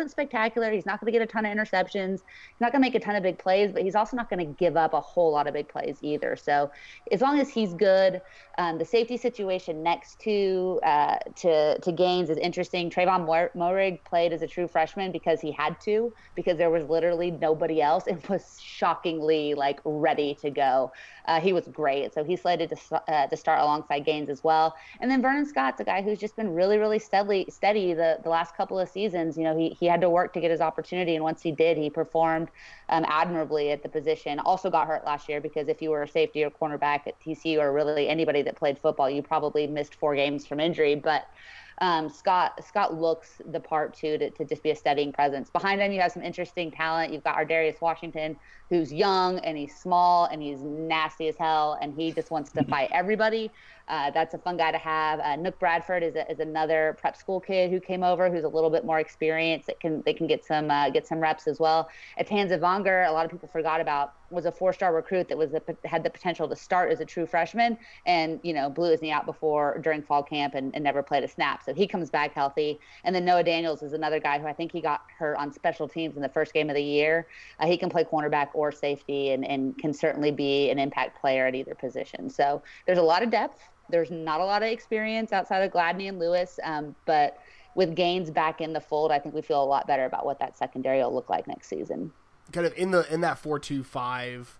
wasn't spectacular. He's not going to get a ton of interceptions. He's not going to make a ton of big plays, but he's also not going to give up a whole lot of big plays either. So as long as he's good, um, the safety situation next to uh, to to Gaines is interesting. Trayvon Moehrig played as a true freshman because he had to, because there was literally nobody else, and was shockingly like ready to go. Uh, he was great, so he's slated to uh, to start alongside Gaines as well. And then Vernon Scott's a guy who's just been really, really steadily steady the, the last couple of seasons. You know, he he had to work to get his opportunity, and once he did, he performed um, admirably at the position. Also got hurt last year, because if you were a safety or cornerback at T C U, or really anybody that played football, you probably missed four games from injury. But Um, Scott Scott looks the part too to, to just be a steadying presence. Behind him, you have some interesting talent. You've got Ardarius Washington, who's young and he's small and he's nasty as hell, and he just wants to fight everybody. Uh, that's a fun guy to have. Uh, Nook Bradford is, a, is another prep school kid who came over, who's a little bit more experienced. That can they can get some uh, get some reps as well. Atanza Vonger, a lot of people forgot about, was a four-star recruit that was a, had the potential to start as a true freshman, and you know blew his knee out before during fall camp and, and never played a snap. So he comes back healthy. And then Noah Daniels is another guy who I think he got hurt on special teams in the first game of the year. Uh, he can play cornerback or safety, and, and can certainly be an impact player at either position. So there's a lot of depth. There's not a lot of experience outside of Gladney and Lewis, um, but with Gaines back in the fold, I think we feel a lot better about what that secondary will look like next season. Kind of in the in that four two five,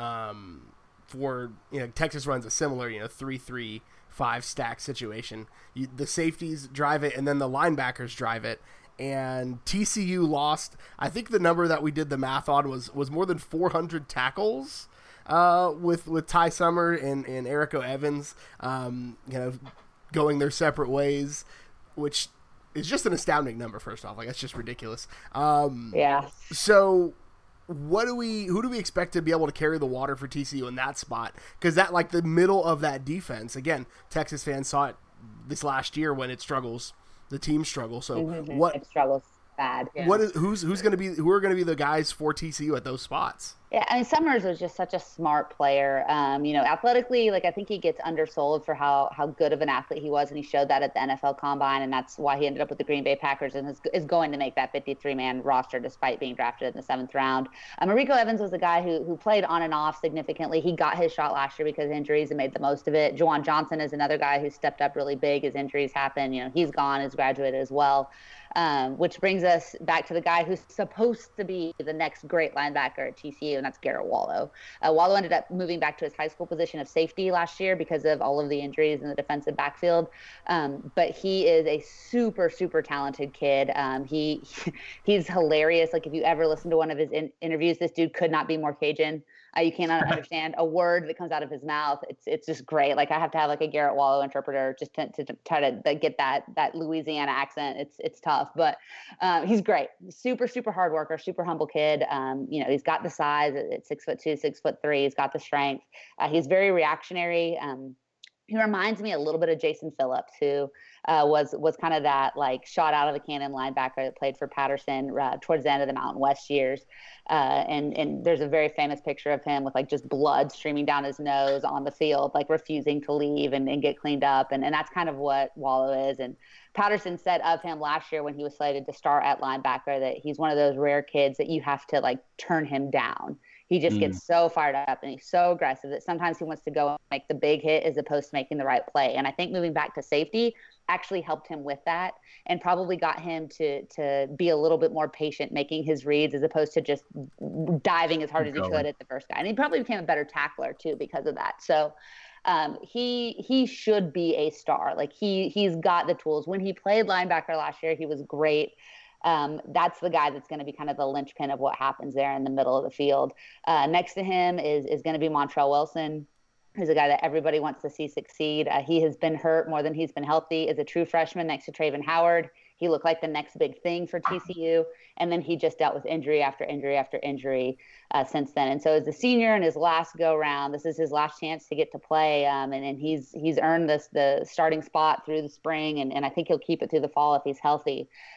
um, for you know Texas runs a similar you know three three five stack situation. You, the safeties drive it, and then the linebackers drive it. And T C U lost, I think the number that we did the math on was was more than four hundred tackles. Uh, with with Ty Summer and, and Erico Evans, um, you know, going their separate ways, which is just an astounding number. First off, like that's just ridiculous. Um, yeah. So, what do we? Who do we expect to be able to carry the water for T C U in that spot? Because that, like, the middle of that defense. Again, Texas fans saw it this last year when it struggles. The team struggles. So mm-hmm. what? It struggles bad. Yeah. What is who's who's going to be who are going to be the guys for T C U at those spots? Yeah, I mean, Summers was just such a smart player. Um, you know, athletically, like I think he gets undersold for how how good of an athlete he was, and he showed that at the N F L Combine, and that's why he ended up with the Green Bay Packers and is, is going to make that fifty-three man roster despite being drafted in the seventh round. Um, Rico Evans was a guy who who played on and off significantly. He got his shot last year because of injuries and made the most of it. Juwan Johnson is another guy who stepped up really big as injuries happen. You know, he's gone, is graduated as well. Um, which brings us back to the guy who's supposed to be the next great linebacker at T C U, and that's Garrett Wallow. Uh, Wallow ended up moving back to his high school position of safety last year because of all of the injuries in the defensive backfield. Um, but he is a super, super talented kid. Um, he he's hilarious. Like, if you ever listen to one of his in- interviews, this dude could not be more Cajun. Uh, you cannot understand a word that comes out of his mouth. It's it's just great. Like, I have to have like a Garrett Wallow interpreter just to, to, to try to like, get that that Louisiana accent. It's it's tough, but um, he's great. Super super hard worker, super humble kid. Um, you know, he's got the size at six foot two, six foot three. He's got the strength. Uh, he's very reactionary. Um, he reminds me a little bit of Jason Phillips, who uh, was was kind of that like shot out of the cannon linebacker that played for Patterson uh, towards the end of the Mountain West years. Uh, and and there's a very famous picture of him with like just blood streaming down his nose on the field, like refusing to leave and, and get cleaned up. And, and that's kind of what Wallow is. And Patterson said of him last year when he was slated to start at linebacker that he's one of those rare kids that you have to like turn him down. He just mm. gets so fired up and he's so aggressive that sometimes he wants to go and make the big hit as opposed to making the right play. And I think moving back to safety actually helped him with that and probably got him to to be a little bit more patient making his reads as opposed to just diving as hard as he could at the first guy. And he probably became a better tackler too because of that. So um, he he should be a star. Like he he's got the tools. When he played linebacker last year, he was great. Um, that's the guy that's going to be kind of the linchpin of what happens there in the middle of the field. Uh, next to him is is going to be Montrell Wilson, who's a guy that everybody wants to see succeed. Uh, he has been hurt more than he's been healthy. Is a true freshman next to Traven Howard. He looked like the next big thing for T C U, and then he just dealt with injury after injury after injury uh, since then. And so as a senior in his last go-round, this is his last chance to get to play, um, and, and he's he's earned this the starting spot through the spring, and, and I think he'll keep it through the fall if he's healthy.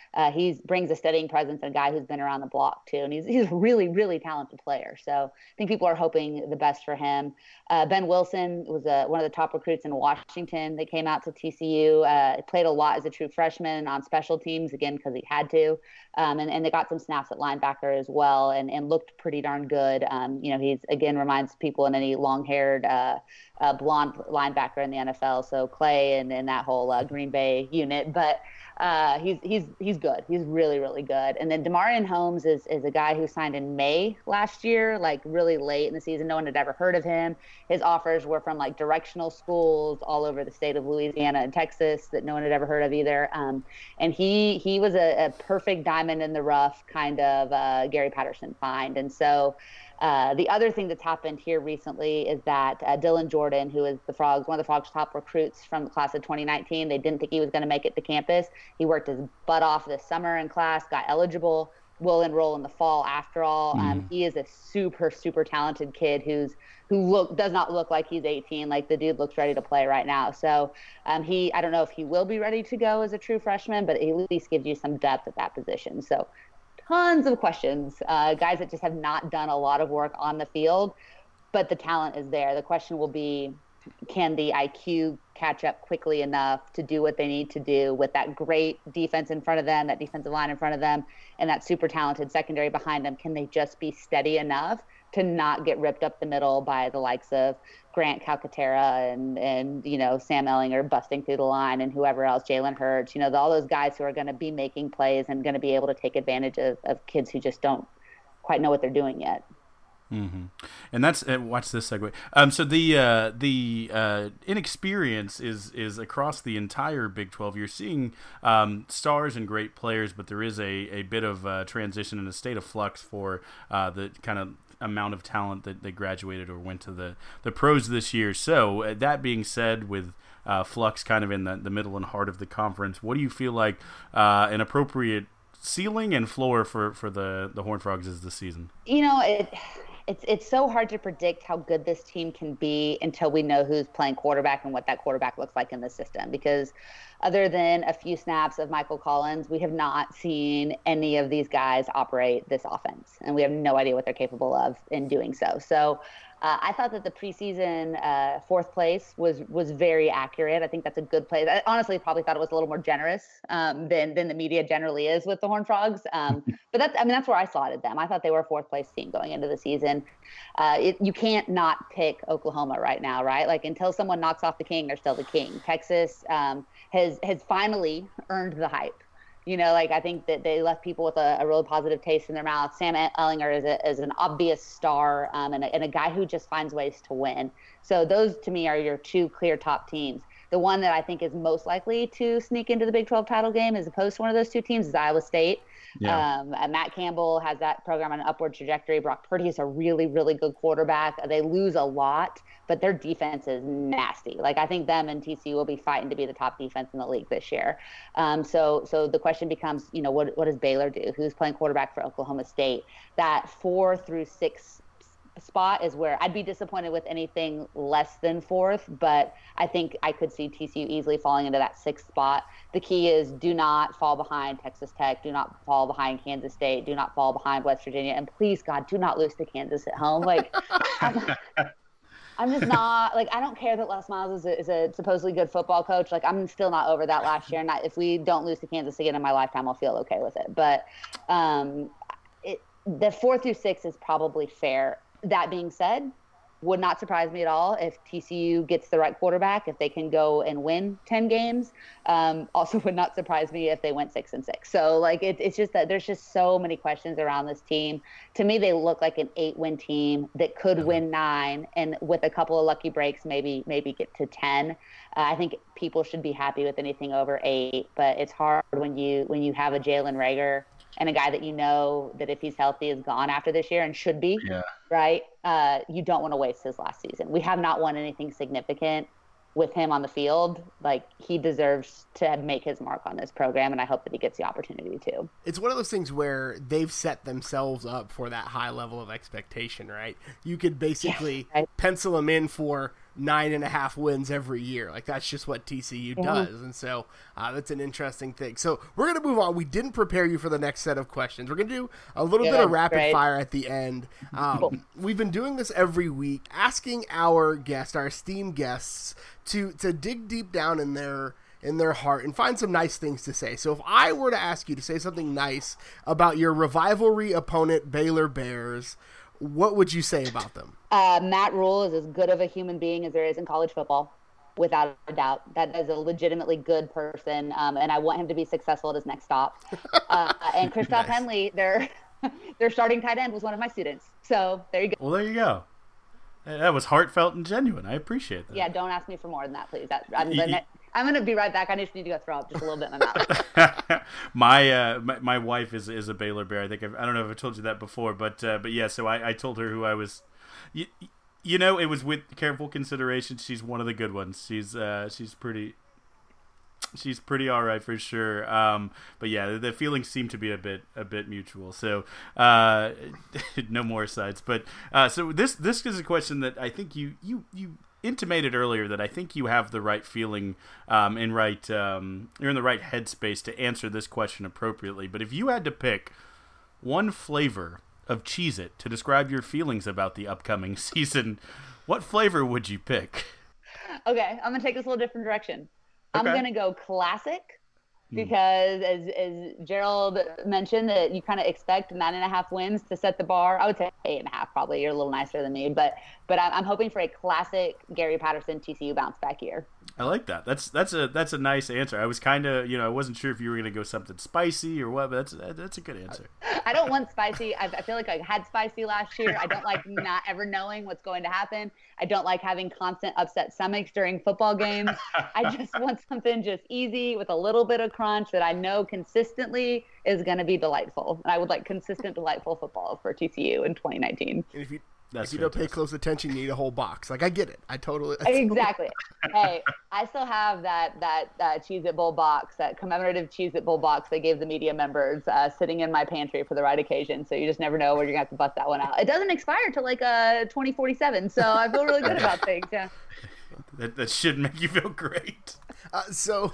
uh, he brings a steadying presence and a guy who's been around the block too. And he's, he's a really, really talented player. So I think people are hoping the best for him. Uh, Ben Wilson was a, one of the top recruits in Washington. They came out to T C U, uh, played a lot as a true freshman on special teams, again, because he had to. Um, and, and they got some snaps at linebacker as well and, and looked pretty darn good. Um, you know, he's, again, reminds people in any long-haired uh, uh, blonde linebacker in the N F L. So Clay and, and that whole uh, Green Bay unit. But uh, he's he's he's good. He's really, really good. And then Demarion Holmes is, is a guy who signed in May last year, like really late in the season. No one had ever heard of him. His offers were from like directional schools all over the state of Louisiana and Texas that no one had ever heard of either. Um, and he he was a, a perfect diamond in the rough kind of uh, Gary Patterson find. And so uh, the other thing that's happened here recently is that uh, Dylan Jordan, who is the Frogs, one of the Frogs' top recruits from the class of twenty nineteen, they didn't think he was going to make it to campus. He worked his butt off this summer in class, got eligible, will enroll in the fall after all. Mm. Um, he is a super, super talented kid who's who look does not look like he's eighteen. Like the dude looks ready to play right now. So um, he, I don't know if he will be ready to go as a true freshman, but he at least gives you some depth at that position. So tons of questions, uh, guys that just have not done a lot of work on the field, but the talent is there. The question will be, can the I Q catch up quickly enough to do what they need to do with that great defense in front of them, that defensive line in front of them, and that super talented secondary behind them? Can they just be steady enough to not get ripped up the middle by the likes of Grant Calcaterra and, and you know, Sam Ehlinger busting through the line and whoever else, Jalen Hurts, you know, all those guys who are going to be making plays and going to be able to take advantage of, of kids who just don't quite know what they're doing yet. Mm-hmm. And that's uh, watch this segue. Um, so the uh, the uh, inexperience is is across the entire Big twelve. You're seeing um, stars and great players, but there is a, a bit of uh, transition and a state of flux for uh, the kind of amount of talent that they graduated or went to the, the pros this year. So uh, that being said, with uh, flux kind of in the, the middle and heart of the conference, what do you feel like uh, an appropriate ceiling and floor for, for the, the Horned Frogs is this season? You know, it it's it's so hard to predict how good this team can be until we know who's playing quarterback and what that quarterback looks like in the system. Because other than a few snaps of Michael Collins, we have not seen any of these guys operate this offense, and we have no idea what they're capable of in doing so. So uh, I thought that the preseason uh, fourth place was was very accurate. I think that's a good place. I honestly probably thought it was a little more generous um, than than the media generally is with the Horned Frogs. Um, but that's I mean that's where I slotted them. I thought they were a fourth place team going into the season. Uh, it, you can't not pick Oklahoma right now, right? Like until someone knocks off the king, they're still the king. Texas um, has has finally earned the hype. You know, like I think that they left people with a, a really positive taste in their mouth. Sam Ehlinger is, a, is an obvious star um, and, a, and a guy who just finds ways to win. So those, to me, are your two clear top teams. The one that I think is most likely to sneak into the Big twelve title game as opposed to one of those two teams is Iowa State. Yeah. Um, Matt Campbell has that program on an upward trajectory. Brock Purdy is a really, really good quarterback. They lose a lot, but their defense is nasty. Like I think them and T C U will be fighting to be the top defense in the league this year. Um, so, so the question becomes, you know, what what does Baylor do? Who's playing quarterback for Oklahoma State? That four through six spot is where I'd be disappointed with anything less than fourth, but I think I could see T C U easily falling into that sixth spot. The key is do not fall behind Texas Tech, do not fall behind Kansas State, do not fall behind West Virginia, and please God, do not lose to Kansas at home. Like I'm, I'm just not like I don't care that Les Miles is a, is a supposedly good football coach. Like I'm still not over that last year, and I, if we don't lose to Kansas again in my lifetime, I'll feel okay with it. But um, it, the four through six is probably fair. That being said, would not surprise me at all if T C U gets the right quarterback, if they can go and win ten games. Um, also would not surprise me if they went six and six. So like it, it's just that there's just so many questions around this team. To me, they look like an eight win team that could win nine and with a couple of lucky breaks, maybe, maybe get to ten. Uh, I think people should be happy with anything over eight, but it's hard when you, when you have a Jalen Reagor and a guy that you know that if he's healthy is gone after this year and should be, yeah. right? Uh, you don't want to waste his last season. We have not won anything significant with him on the field. Like he deserves to make his mark on this program, and I hope that he gets the opportunity to. It's one of those things where they've set themselves up for that high level of expectation, right? You could basically yeah, right. pencil them in for nine and a half wins every year. Like that's just what T C U Yeah. does. And so uh, that's an interesting thing. So we're going to move on. We didn't prepare you for the next set of questions. We're going to do a little Yeah, bit of rapid great. fire at the end. Um, Cool. We've been doing this every week, asking our guests, our esteemed guests, to to dig deep down in their in their heart and find some nice things to say. So if I were to ask you to say something nice about your rivalry opponent Baylor Bears, what would you say about them? Uh, Matt Rule is as good of a human being as there is in college football, without a doubt. That is a legitimately good person, um, and I want him to be successful at his next stop. Uh, and Christoph Nice. Henley, their their starting tight end, was one of my students. So there you go. Well, there you go. That was heartfelt and genuine. I appreciate that. Yeah, don't ask me for more than that, please. That, I'm Y- gonna I'm gonna be right back. I just need to go throw up just a little bit in my mouth. my, uh, my my wife is is a Baylor Bear. I think I've, I don't know if I told you that before, but uh, but yeah. So I, I told her who I was. You, you know, it was with careful consideration. She's one of the good ones. She's uh, she's pretty. She's pretty all right for sure. Um, but yeah, the, the feelings seem to be a bit a bit mutual. So uh, no more sides. But uh, so this this is a question that I think you you you. intimated earlier that I think you have the right feeling um, and right um, you're in the right headspace to answer this question appropriately. But if you had to pick one flavor of Cheez-It to describe your feelings about the upcoming season, what flavor would you pick? Okay, I'm gonna take this a little different direction. I'm Okay. gonna go classic because, as as Gerald mentioned, that you kind of expect nine and a half wins to set the bar. I would say eight and a half, probably. You're a little nicer than me, but but I'm, I'm hoping for a classic Gary Patterson T C U bounce back year. I like that. That's that's a that's a nice answer. I was kind of you know I wasn't sure if you were going to go something spicy or what, but that's that's a good answer. I don't want spicy. I, I feel like I had spicy last year. I don't like not ever knowing what's going to happen. I don't like having constant upset stomachs during football games. I just want something just easy with a little bit of crunch that I know consistently is going to be delightful. And I would like consistent, delightful football for T C U in twenty nineteen. And if you That's if you don't pay fantastic. close attention, you need a whole box. Like I get it. I totally I totally- Exactly. Hey, I still have that that uh, Cheez-It Bowl box, that commemorative Cheez-It Bowl box they gave the media members, uh, sitting in my pantry for the right occasion. So you just never know where you're gonna have to bust that one out. It doesn't expire till like uh twenty forty-seven, so I feel really good about things. Yeah. That that should make you feel great. Uh, so,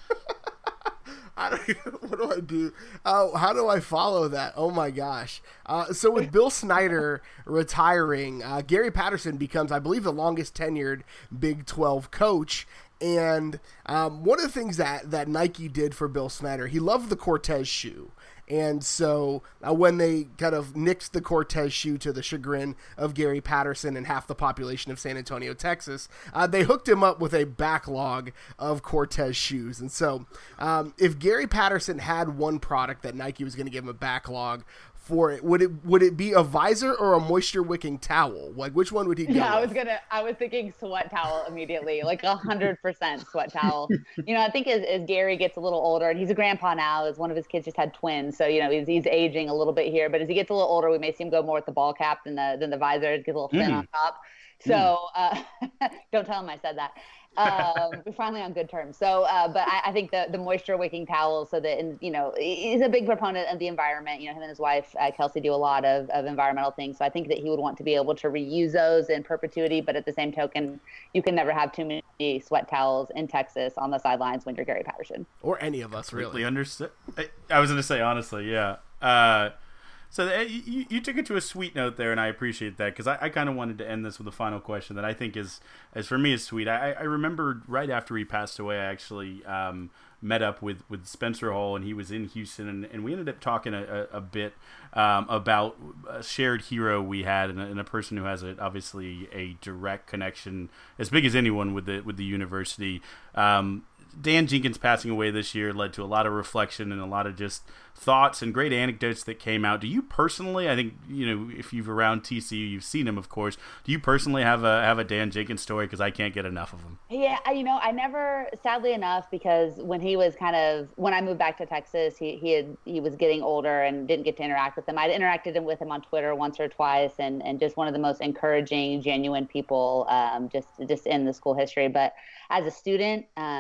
I don't even, what do I do? Uh, how do I follow that? Oh my gosh! Uh, so with Bill Snyder retiring, uh, Gary Patterson becomes, I believe, the longest tenured Big twelve coach. And um, one of the things that, that Nike did for Bill Snyder, he loved the Cortez shoe. And so uh, when they kind of nixed the Cortez shoe to the chagrin of Gary Patterson and half the population of San Antonio, Texas, uh, they hooked him up with a backlog of Cortez shoes. And so um, if Gary Patterson had one product that Nike was going to give him a backlog for it, would it would it be a visor or a moisture wicking towel? Like which one would he go Yeah, I with? was gonna. I was thinking sweat towel immediately, like a hundred percent sweat towel. You know, I think as, as Gary gets a little older, and he's a grandpa now, as one of his kids just had twins, so you know he's he's aging a little bit here. But as he gets a little older, we may see him go more with the ball cap than the than the visor. It gets a little thin Mm. on top. So uh, don't tell him I said that. um, we're finally on good terms. So, uh, but I, I think the, the moisture wicking towel, so that, and, you know, he's a big proponent of the environment. You know, him and his wife, uh, Kelsey, do a lot of, of environmental things. So I think that he would want to be able to reuse those in perpetuity. But at the same token, you can never have too many sweat towels in Texas on the sidelines when you're Gary Patterson. Or any of us, Completely really. understood. I, I was going to say, honestly, yeah. Uh, so uh, you, you took it to a sweet note there, and I appreciate that, because I, I kind of wanted to end this with a final question that I think is, is for me, is sweet. I, I remember right after he passed away, I actually um, met up with, with Spencer Hall, and he was in Houston, and, and we ended up talking a, a, a bit um, about a shared hero we had, and a, and a person who has a, obviously a direct connection, as big as anyone, with the with the university. Um, Dan Jenkins passing away this year led to a lot of reflection and a lot of just thoughts and great anecdotes that came out. Do you personally, I think, you know, if you've around T C U, you've seen him, of course. Do you personally have a have a Dan Jenkins story? Because I can't get enough of him. Yeah, I- you know, I never, sadly enough, because when he was kind of, when I moved back to Texas, he he had he was getting older and didn't get to interact with him. I'd interacted with him on Twitter once or twice, and, and just one of the most encouraging, genuine people, um, just just in the school history. But as a student, um, you know, who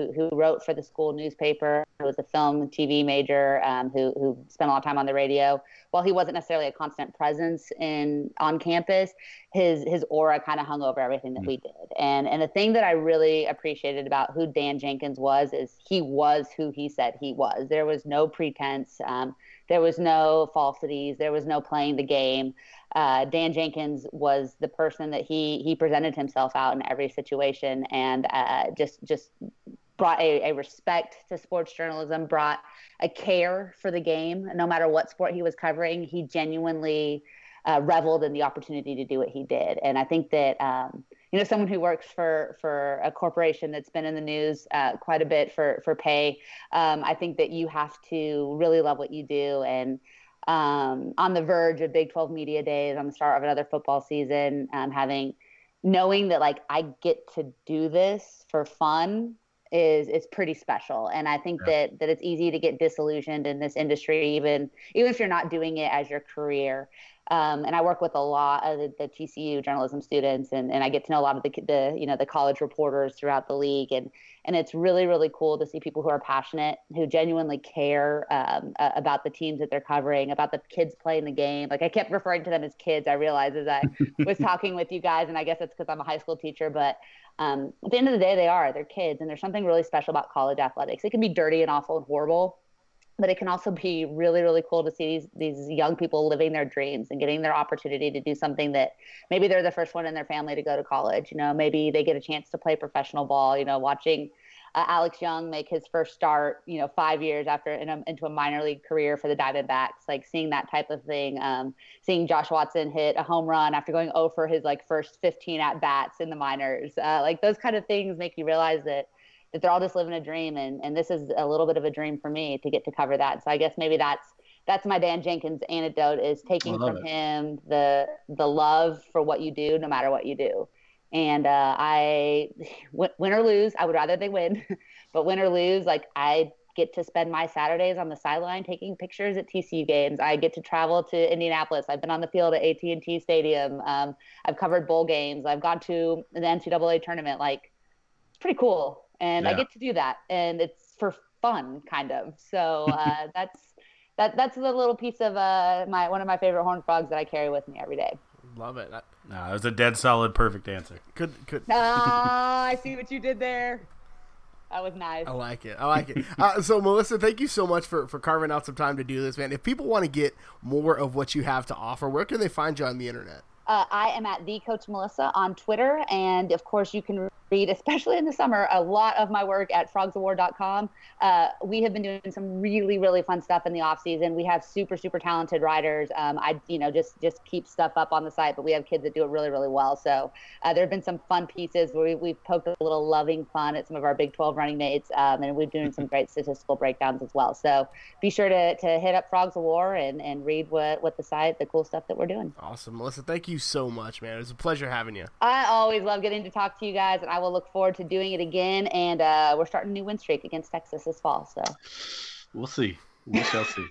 who who wrote for the school newspaper, who was a film and T V major, um, who who spent a lot of time on the radio. While he wasn't necessarily a constant presence in on campus, his his aura kind of hung over everything that we did. And and the thing that I really appreciated about who Dan Jenkins was is he was who he said he was. There was no pretense. Um, there was no falsities. There was no playing the game. Uh, Dan Jenkins was the person that he he presented himself out in every situation, and uh, just just brought a, a respect to sports journalism, brought a care for the game. No matter what sport he was covering, he genuinely uh, reveled in the opportunity to do what he did. And I think that um, you know, someone who works for for a corporation that's been in the news uh, quite a bit for for pay, um, I think that you have to really love what you do. And Um, on the verge of Big twelve Media Days, on the start of another football season, um, having, knowing that like I get to do this for fun is is pretty special. And I think yeah. that that it's easy to get disillusioned in this industry, even even if you're not doing it as your career. Um, and I work with a lot of the, the T C U journalism students, and, and I get to know a lot of the, the you know the college reporters throughout the league, and and it's really really cool to see people who are passionate, who genuinely care um, uh, about the teams that they're covering, about the kids playing the game. Like I kept referring to them as kids. I realized as I was talking with you guys, and I guess it's because I'm a high school teacher, but um, at the end of the day, they are they're kids, and there's something really special about college athletics. It can be dirty and awful and horrible, but it can also be really, really cool to see these these young people living their dreams and getting their opportunity to do something that maybe they're the first one in their family to go to college. You know, maybe they get a chance to play professional ball. You know, watching uh, Alex Young make his first start, you know, five years after in a, into a minor league career for the Diamondbacks, like seeing that type of thing. Um, seeing Josh Watson hit a home run after going oh for his like first fifteen at bats in the minors. Uh, like those kind of things make you realize that. that they're all just living a dream, and, and this is a little bit of a dream for me to get to cover that. So I guess maybe that's that's my Dan Jenkins anecdote, is taking from it. him the the love for what you do, no matter what you do. And uh, I, win or lose, I would rather they win, but win or lose, like I get to spend my Saturdays on the sideline taking pictures at T C U games. I get to travel to Indianapolis. I've been on the field at A T and T Stadium. Um, I've covered bowl games. I've gone to the N C double A tournament. Like, it's pretty cool. And yeah. I get to do that, and it's for fun, kind of. So uh, that's that. That's a little piece of uh, my one of my favorite Horned Frogs that I carry with me every day. Love it. No, that was a dead solid, perfect answer. Could could. Ah, I see what you did there. That was nice. I like it. I like it. Uh, so, Melissa, thank you so much for, for carving out some time to do this, man. If people want to get more of what you have to offer, where can they find you on the internet? Uh, I am at the Coach Melissa on Twitter, and of course you can read, especially in the summer, a lot of my work at frogs award dot com. Uh, we have been doing some really, really fun stuff in the off season. We have super, super talented writers. Um, I, you know, just just keep stuff up on the site, but we have kids that do it really, really well. So uh, there have been some fun pieces where we, we've poked a little loving fun at some of our Big twelve running mates, um, and we're doing some great statistical breakdowns as well. So be sure to, to hit up Frogs of War and, and read what, what the site, the cool stuff that we're doing. Awesome, Melissa. Thank you so much, man. It was a pleasure having you. I always love getting to talk to you guys, and I will look forward to doing it again. And uh, we're starting a new win streak against Texas this fall. So we'll see. We shall see.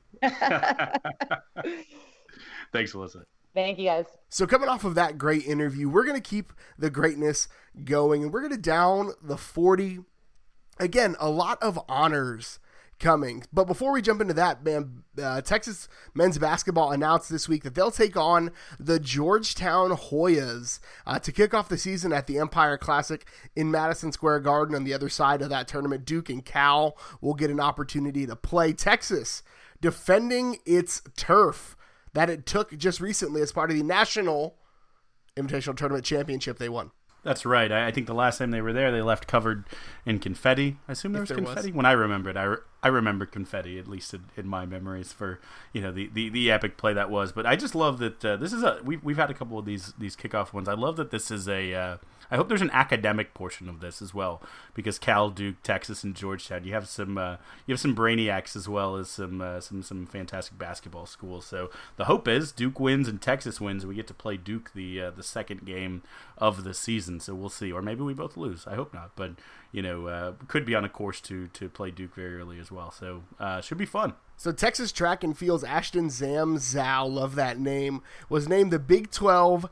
Thanks, Melissa. Thank you, guys. So coming off of that great interview, we're going to keep the greatness going, and we're going to down the forty. Again, a lot of honors coming. But before we jump into that, man, uh, Texas men's basketball announced this week that they'll take on the Georgetown Hoyas uh, to kick off the season at the Empire Classic in Madison Square Garden. On the other side of that tournament, Duke and Cal will get an opportunity to play. Texas defending its turf that it took just recently as part of the National Invitational Tournament Championship they won. That's right. I, I think the last time they were there, they left covered in confetti. I assume there was there confetti. Was. When I remember it, I, re- I remember confetti, at least in, in my memories, for you know the, the, the epic play that was. But I just love that uh, this is a we we've had a couple of these these kickoff ones. I love that this is a. Uh, I hope there's an academic portion of this as well, because Cal, Duke, Texas, and Georgetown, you have some uh, you have some brainiacs as well as some uh, some some fantastic basketball schools. So the hope is Duke wins and Texas wins, and we get to play Duke the uh, the second game of the season. So we'll see, or maybe we both lose. I hope not, but you know, uh, could be on a course to to play Duke very early as well. So uh, should be fun. So Texas Track and Field's Ashton Zamzow, love that name, was named the Big twelve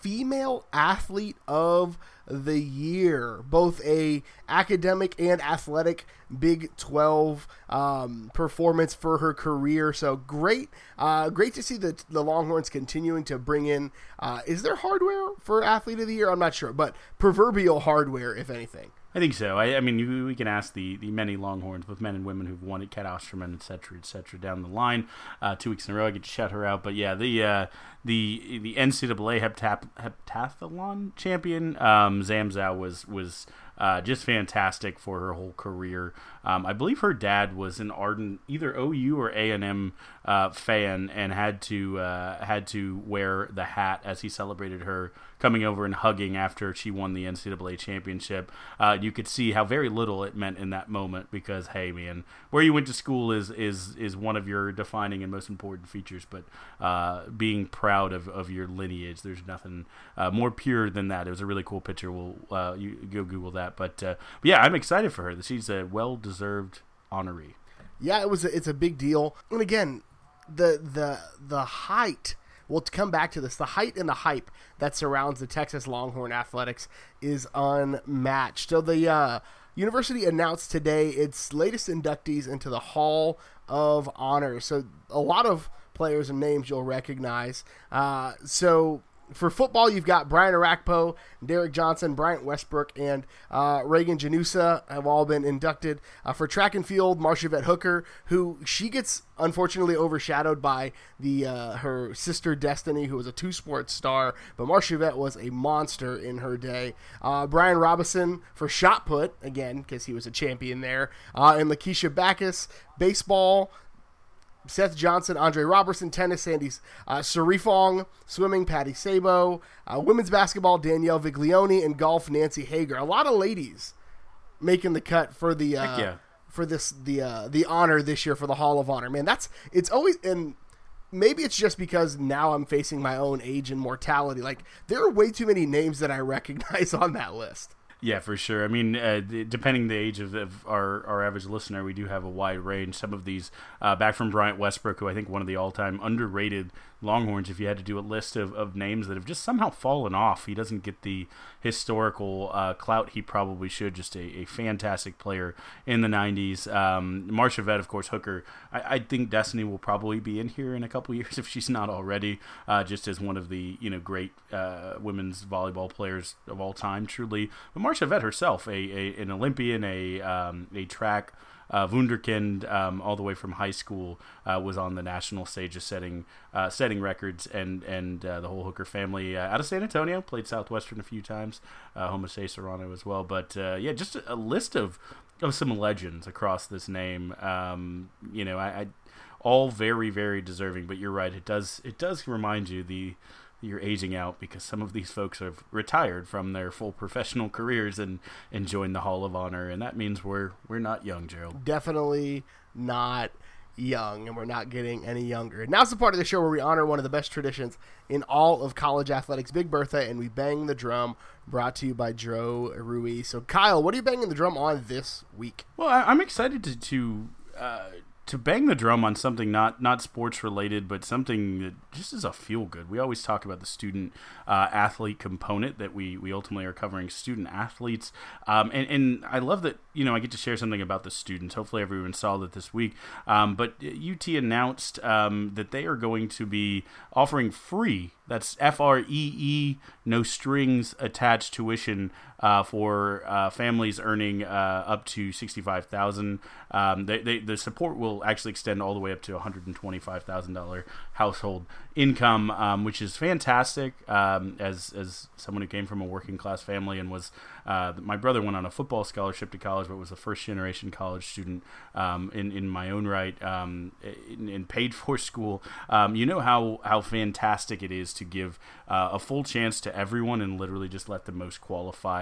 Female Athlete of the Year, both a academic and athletic Big twelve um, performance for her career. So great, uh, great to see the the Longhorns continuing to bring in. Uh, is there hardware for Athlete of the Year? I'm not sure, but proverbial hardware, if anything. I think so. I, I mean, you, we can ask the, the many Longhorns, both men and women, who've won it, Kat Osterman, et cetera, et cetera, down the line. Uh, two weeks in a row, I get to shout her out. But yeah, the uh, the the N C double A heptap, heptathlon champion, um, Zham Zhao, was was uh, just fantastic for her whole career. Um, I believe her dad was an ardent either O U or A and M uh, fan, and had to uh, had to wear the hat as he celebrated her coming over and hugging after she won the N C double A championship. Uh, you could see how very little it meant in that moment, because, hey, man, where you went to school is is is one of your defining and most important features, but uh, being proud of, of your lineage, there's nothing uh, more pure than that. It was a really cool picture. We'll uh, you go Google that. But, uh, but yeah, I'm excited for her. She's a well-deserved honoree. Yeah, it was. A, it's a big deal. And again, the the the height. We'll come back to this. The height and the hype that surrounds the Texas Longhorn athletics is unmatched. So the uh, university announced today its latest inductees into the Hall of Honor. So a lot of players and names you'll recognize. Uh, so for football, you've got Brian Arakpo, Derek Johnson, Bryant Westbrook, and uh, Reagan Janusa have all been inducted. Uh, for track and field, Marcia Hooker, who she gets unfortunately overshadowed by the uh, her sister Destiny, who was a two-sport star, but Marcia was a monster in her day. Uh, Brian Robinson for shot put, again, because he was a champion there, uh, and Lakeisha Backus, baseball, Seth Johnson, Andre Robertson, tennis, Sandy uh, Sarifong, swimming, Patty Sabo, uh, women's basketball, Danielle Viglione, and golf, Nancy Hager. A lot of ladies making the cut for the uh, yeah. for this the uh, the honor this year for the Hall of Honor. Man, that's it's always, and maybe it's just because now I'm facing my own age and mortality. Like, there are way too many names that I recognize on that list. Yeah, for sure. I mean, uh, depending the age of, of our, our average listener, we do have a wide range. Some of these, uh, back from Bryant Westbrook, who I think one of the all-time underrated Longhorns, if you had to do a list of, of names that have just somehow fallen off. He doesn't get the historical uh, clout he probably should. Just a, a fantastic player in the nineties. Um, Marcia Vett, of course, Hooker. I, I think Destiny will probably be in here in a couple years if she's not already, uh, just as one of the you know great uh, women's volleyball players of all time, truly. But Marcia Vett herself, a, a an Olympian, a um, a track Uh, Wunderkind, um, all the way from high school, uh, was on the national stage, just setting uh, setting records, and and uh, the whole Hooker family uh, out of San Antonio, played Southwestern a few times, uh, home of Shea Serrano as well. But uh, yeah, just a, a list of of some legends across this name. Um, you know, I, I all very very deserving. But you're right, it does it does remind you the. You're aging out, because some of these folks have retired from their full professional careers and, and joined the Hall of Honor, and that means we're we're not young, Gerald. Definitely not young, and we're not getting any younger. Now's the part of the show where we honor one of the best traditions in all of college athletics, Big Bertha, and we bang the drum, brought to you by Dro Ruiz. So, Kyle, what are you banging the drum on this week? Well, I, I'm excited to... to uh, To bang the drum on something not, not sports related, but something that just is a feel good. We always talk about the student uh, athlete component, that we, we ultimately are covering student athletes. Um, and, and I love that, you know, I get to share something about the students. Hopefully everyone saw that this week. Um, but U T announced um, that they are going to be offering free, that's F R E E, no strings attached tuition uh, for uh, families earning uh, up to sixty-five thousand dollars. Um, they, they, the support will actually extend all the way up to one hundred twenty-five thousand dollars household income, um, which is fantastic. Um, as as someone who came from a working class family and was, uh, my brother went on a football scholarship to college, but was a first generation college student um, in in my own right, um, in, in paid for school. Um, you know how how fantastic it is to give uh, a full chance to everyone and literally just let the most qualified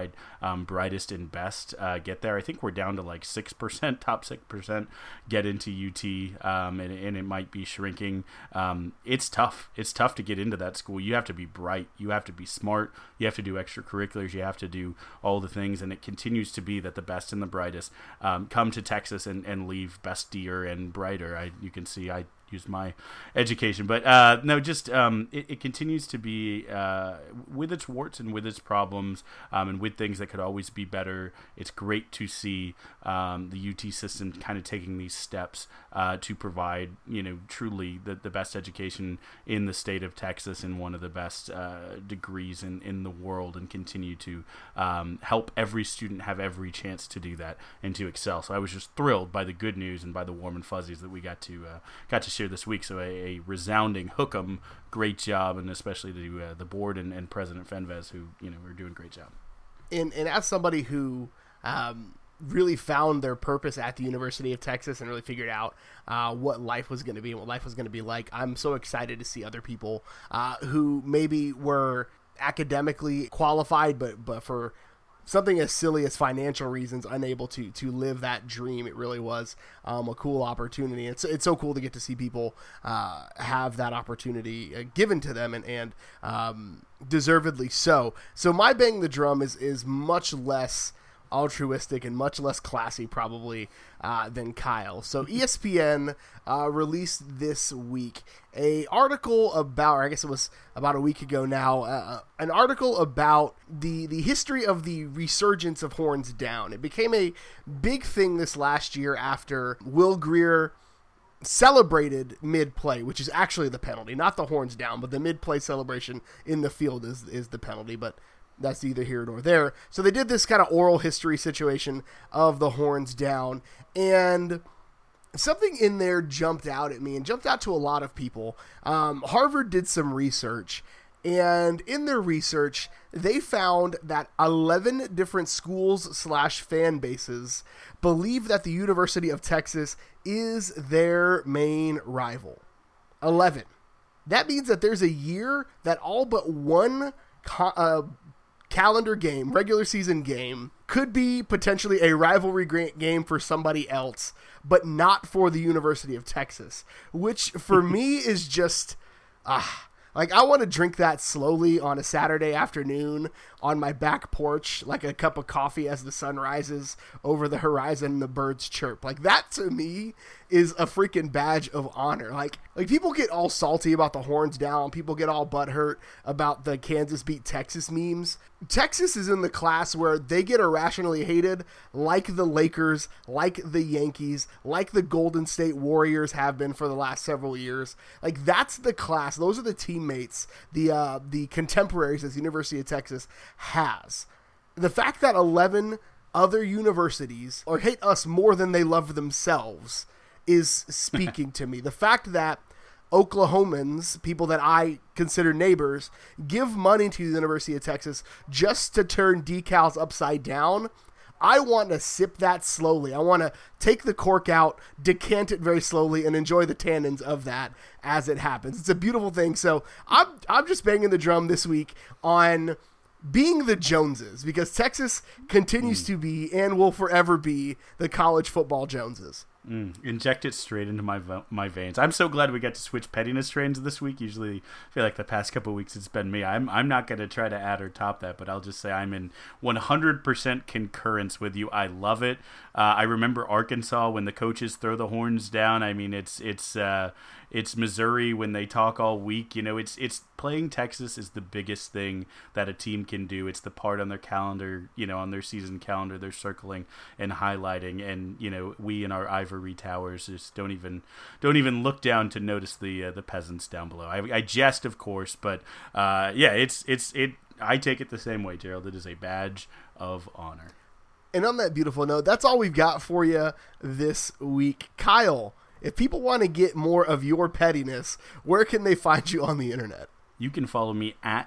provide um, brightest and best uh, get there. I think we're down to like six percent, top six percent get into U T, um, and, and it might be shrinking. Um, it's tough. It's tough to get into that school. You have to be bright. You have to be smart. You have to do extracurriculars. You have to do all the things, and it continues to be that the best and the brightest um, come to Texas and, and leave bestier and brighter. I, you can see I used my education, but uh, no, just um, it, it continues to be uh, with its warts and with its problems, um, and with things that could always be better. It's great to see um, the U T system kind of taking these steps uh, to provide, you know, truly the, the best education in the state of Texas and one of the best uh, degrees in, in the world, and continue to um, help every student have every chance to do that and to excel. So I was just thrilled by the good news and by the warm and fuzzies that we got to uh, got to share this week. So a, a resounding hook 'em, great job, and especially to uh, the board and, and President Fenves, who, you know, are doing a great job. And, and as somebody who um, really found their purpose at the University of Texas and really figured out uh, what life was going to be and what life was going to be like, I'm so excited to see other people uh, who maybe were academically qualified, but but for something as silly as financial reasons, unable to to live that dream. It really was um, a cool opportunity. It's it's so cool to get to see people uh, have that opportunity uh, given to them, and and um, deservedly so. So my bang the drum is is much less altruistic and much less classy probably uh, than Kyle. So E S P N uh, released this week a article about, or I guess it was about a week ago now, uh, an article about the the history of the resurgence of horns down. It became a big thing this last year after Will Grier celebrated mid-play, which is actually the penalty, not the horns down, but the mid-play celebration in the field is is the penalty, but that's neither here nor there. So they did this kind of oral history situation of the horns down, and something in there jumped out at me and jumped out to a lot of people. Um, Harvard did some research, and in their research, they found that eleven different schools slash fan bases believe that the University of Texas is their main rival. eleven. That means that there's a year that all but one co- uh, calendar game, regular season game, could be potentially a rivalry game for somebody else, but not for the University of Texas, which for me is just, ah, like I want to drink that slowly on a Saturday afternoon on my back porch, like a cup of coffee as the sun rises over the horizon and the birds chirp. Like that to me is a freaking badge of honor. Like, like people get all salty about the horns down. People get all butthurt about the Kansas beat Texas memes. Texas is in the class where they get irrationally hated, like the Lakers, like the Yankees, like the Golden State Warriors have been for the last several years. Like that's the class. Those are the teammates, the uh, the contemporaries that the University of Texas has. The fact that eleven other universities or hate us more than they love themselves is speaking to me. The fact that Oklahomans, people that I consider neighbors, give money to the University of Texas just to turn decals upside down. I want to sip that slowly. I want to take the cork out, decant it very slowly, and enjoy the tannins of that as it happens. It's a beautiful thing. So I'm I'm just banging the drum this week on being the Joneses, because Texas continues mm. to be and will forever be the college football Joneses. Mm, inject it straight into my my veins. I'm so glad we got to switch pettiness trains this week. Usually, I feel like the past couple of weeks it's been me. I'm I'm not going to try to add or top that, but I'll just say I'm in one hundred percent concurrence with you. I love it. Uh, I remember Arkansas when the coaches throw the horns down. I mean, it's it's uh, it's Missouri when they talk all week. You know, it's it's playing Texas is the biggest thing that a team can do. It's the part on their calendar, you know, on their season calendar they're circling and highlighting, and you know, we in our ivory towers just don't even don't even look down to notice the uh, the peasants down below. I, I jest, of course, but uh, yeah, it's it's it. I take it the same way, Gerald. It is a badge of honor. And on that beautiful note, that's all we've got for you this week. Kyle, if people want to get more of your pettiness, where can they find you on the internet? You can follow me at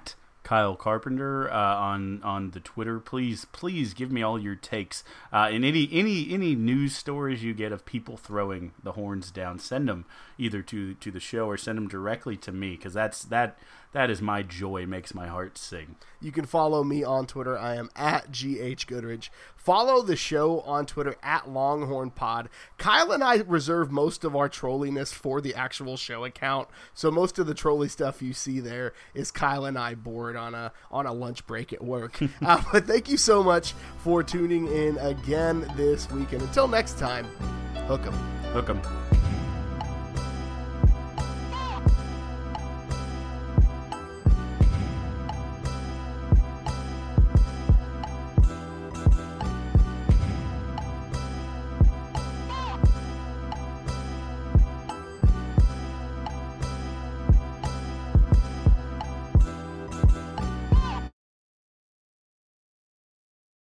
Kyle Carpenter uh, on on the Twitter. Please, please give me all your takes uh, and any any any news stories you get of people throwing the horns down. Send them either to to the show or send them directly to me, because that's that that is my joy, makes my heart sing. You can follow me on Twitter. I am at G H Goodridge. Follow the show on Twitter at Longhorn Pod. Kyle and I reserve most of our trolliness for the actual show account, so most of the trolly stuff you see there is Kyle and I bored on a on a lunch break at work. uh, but thank you so much for tuning in again this week, and until next time, hook 'em. Hook 'em.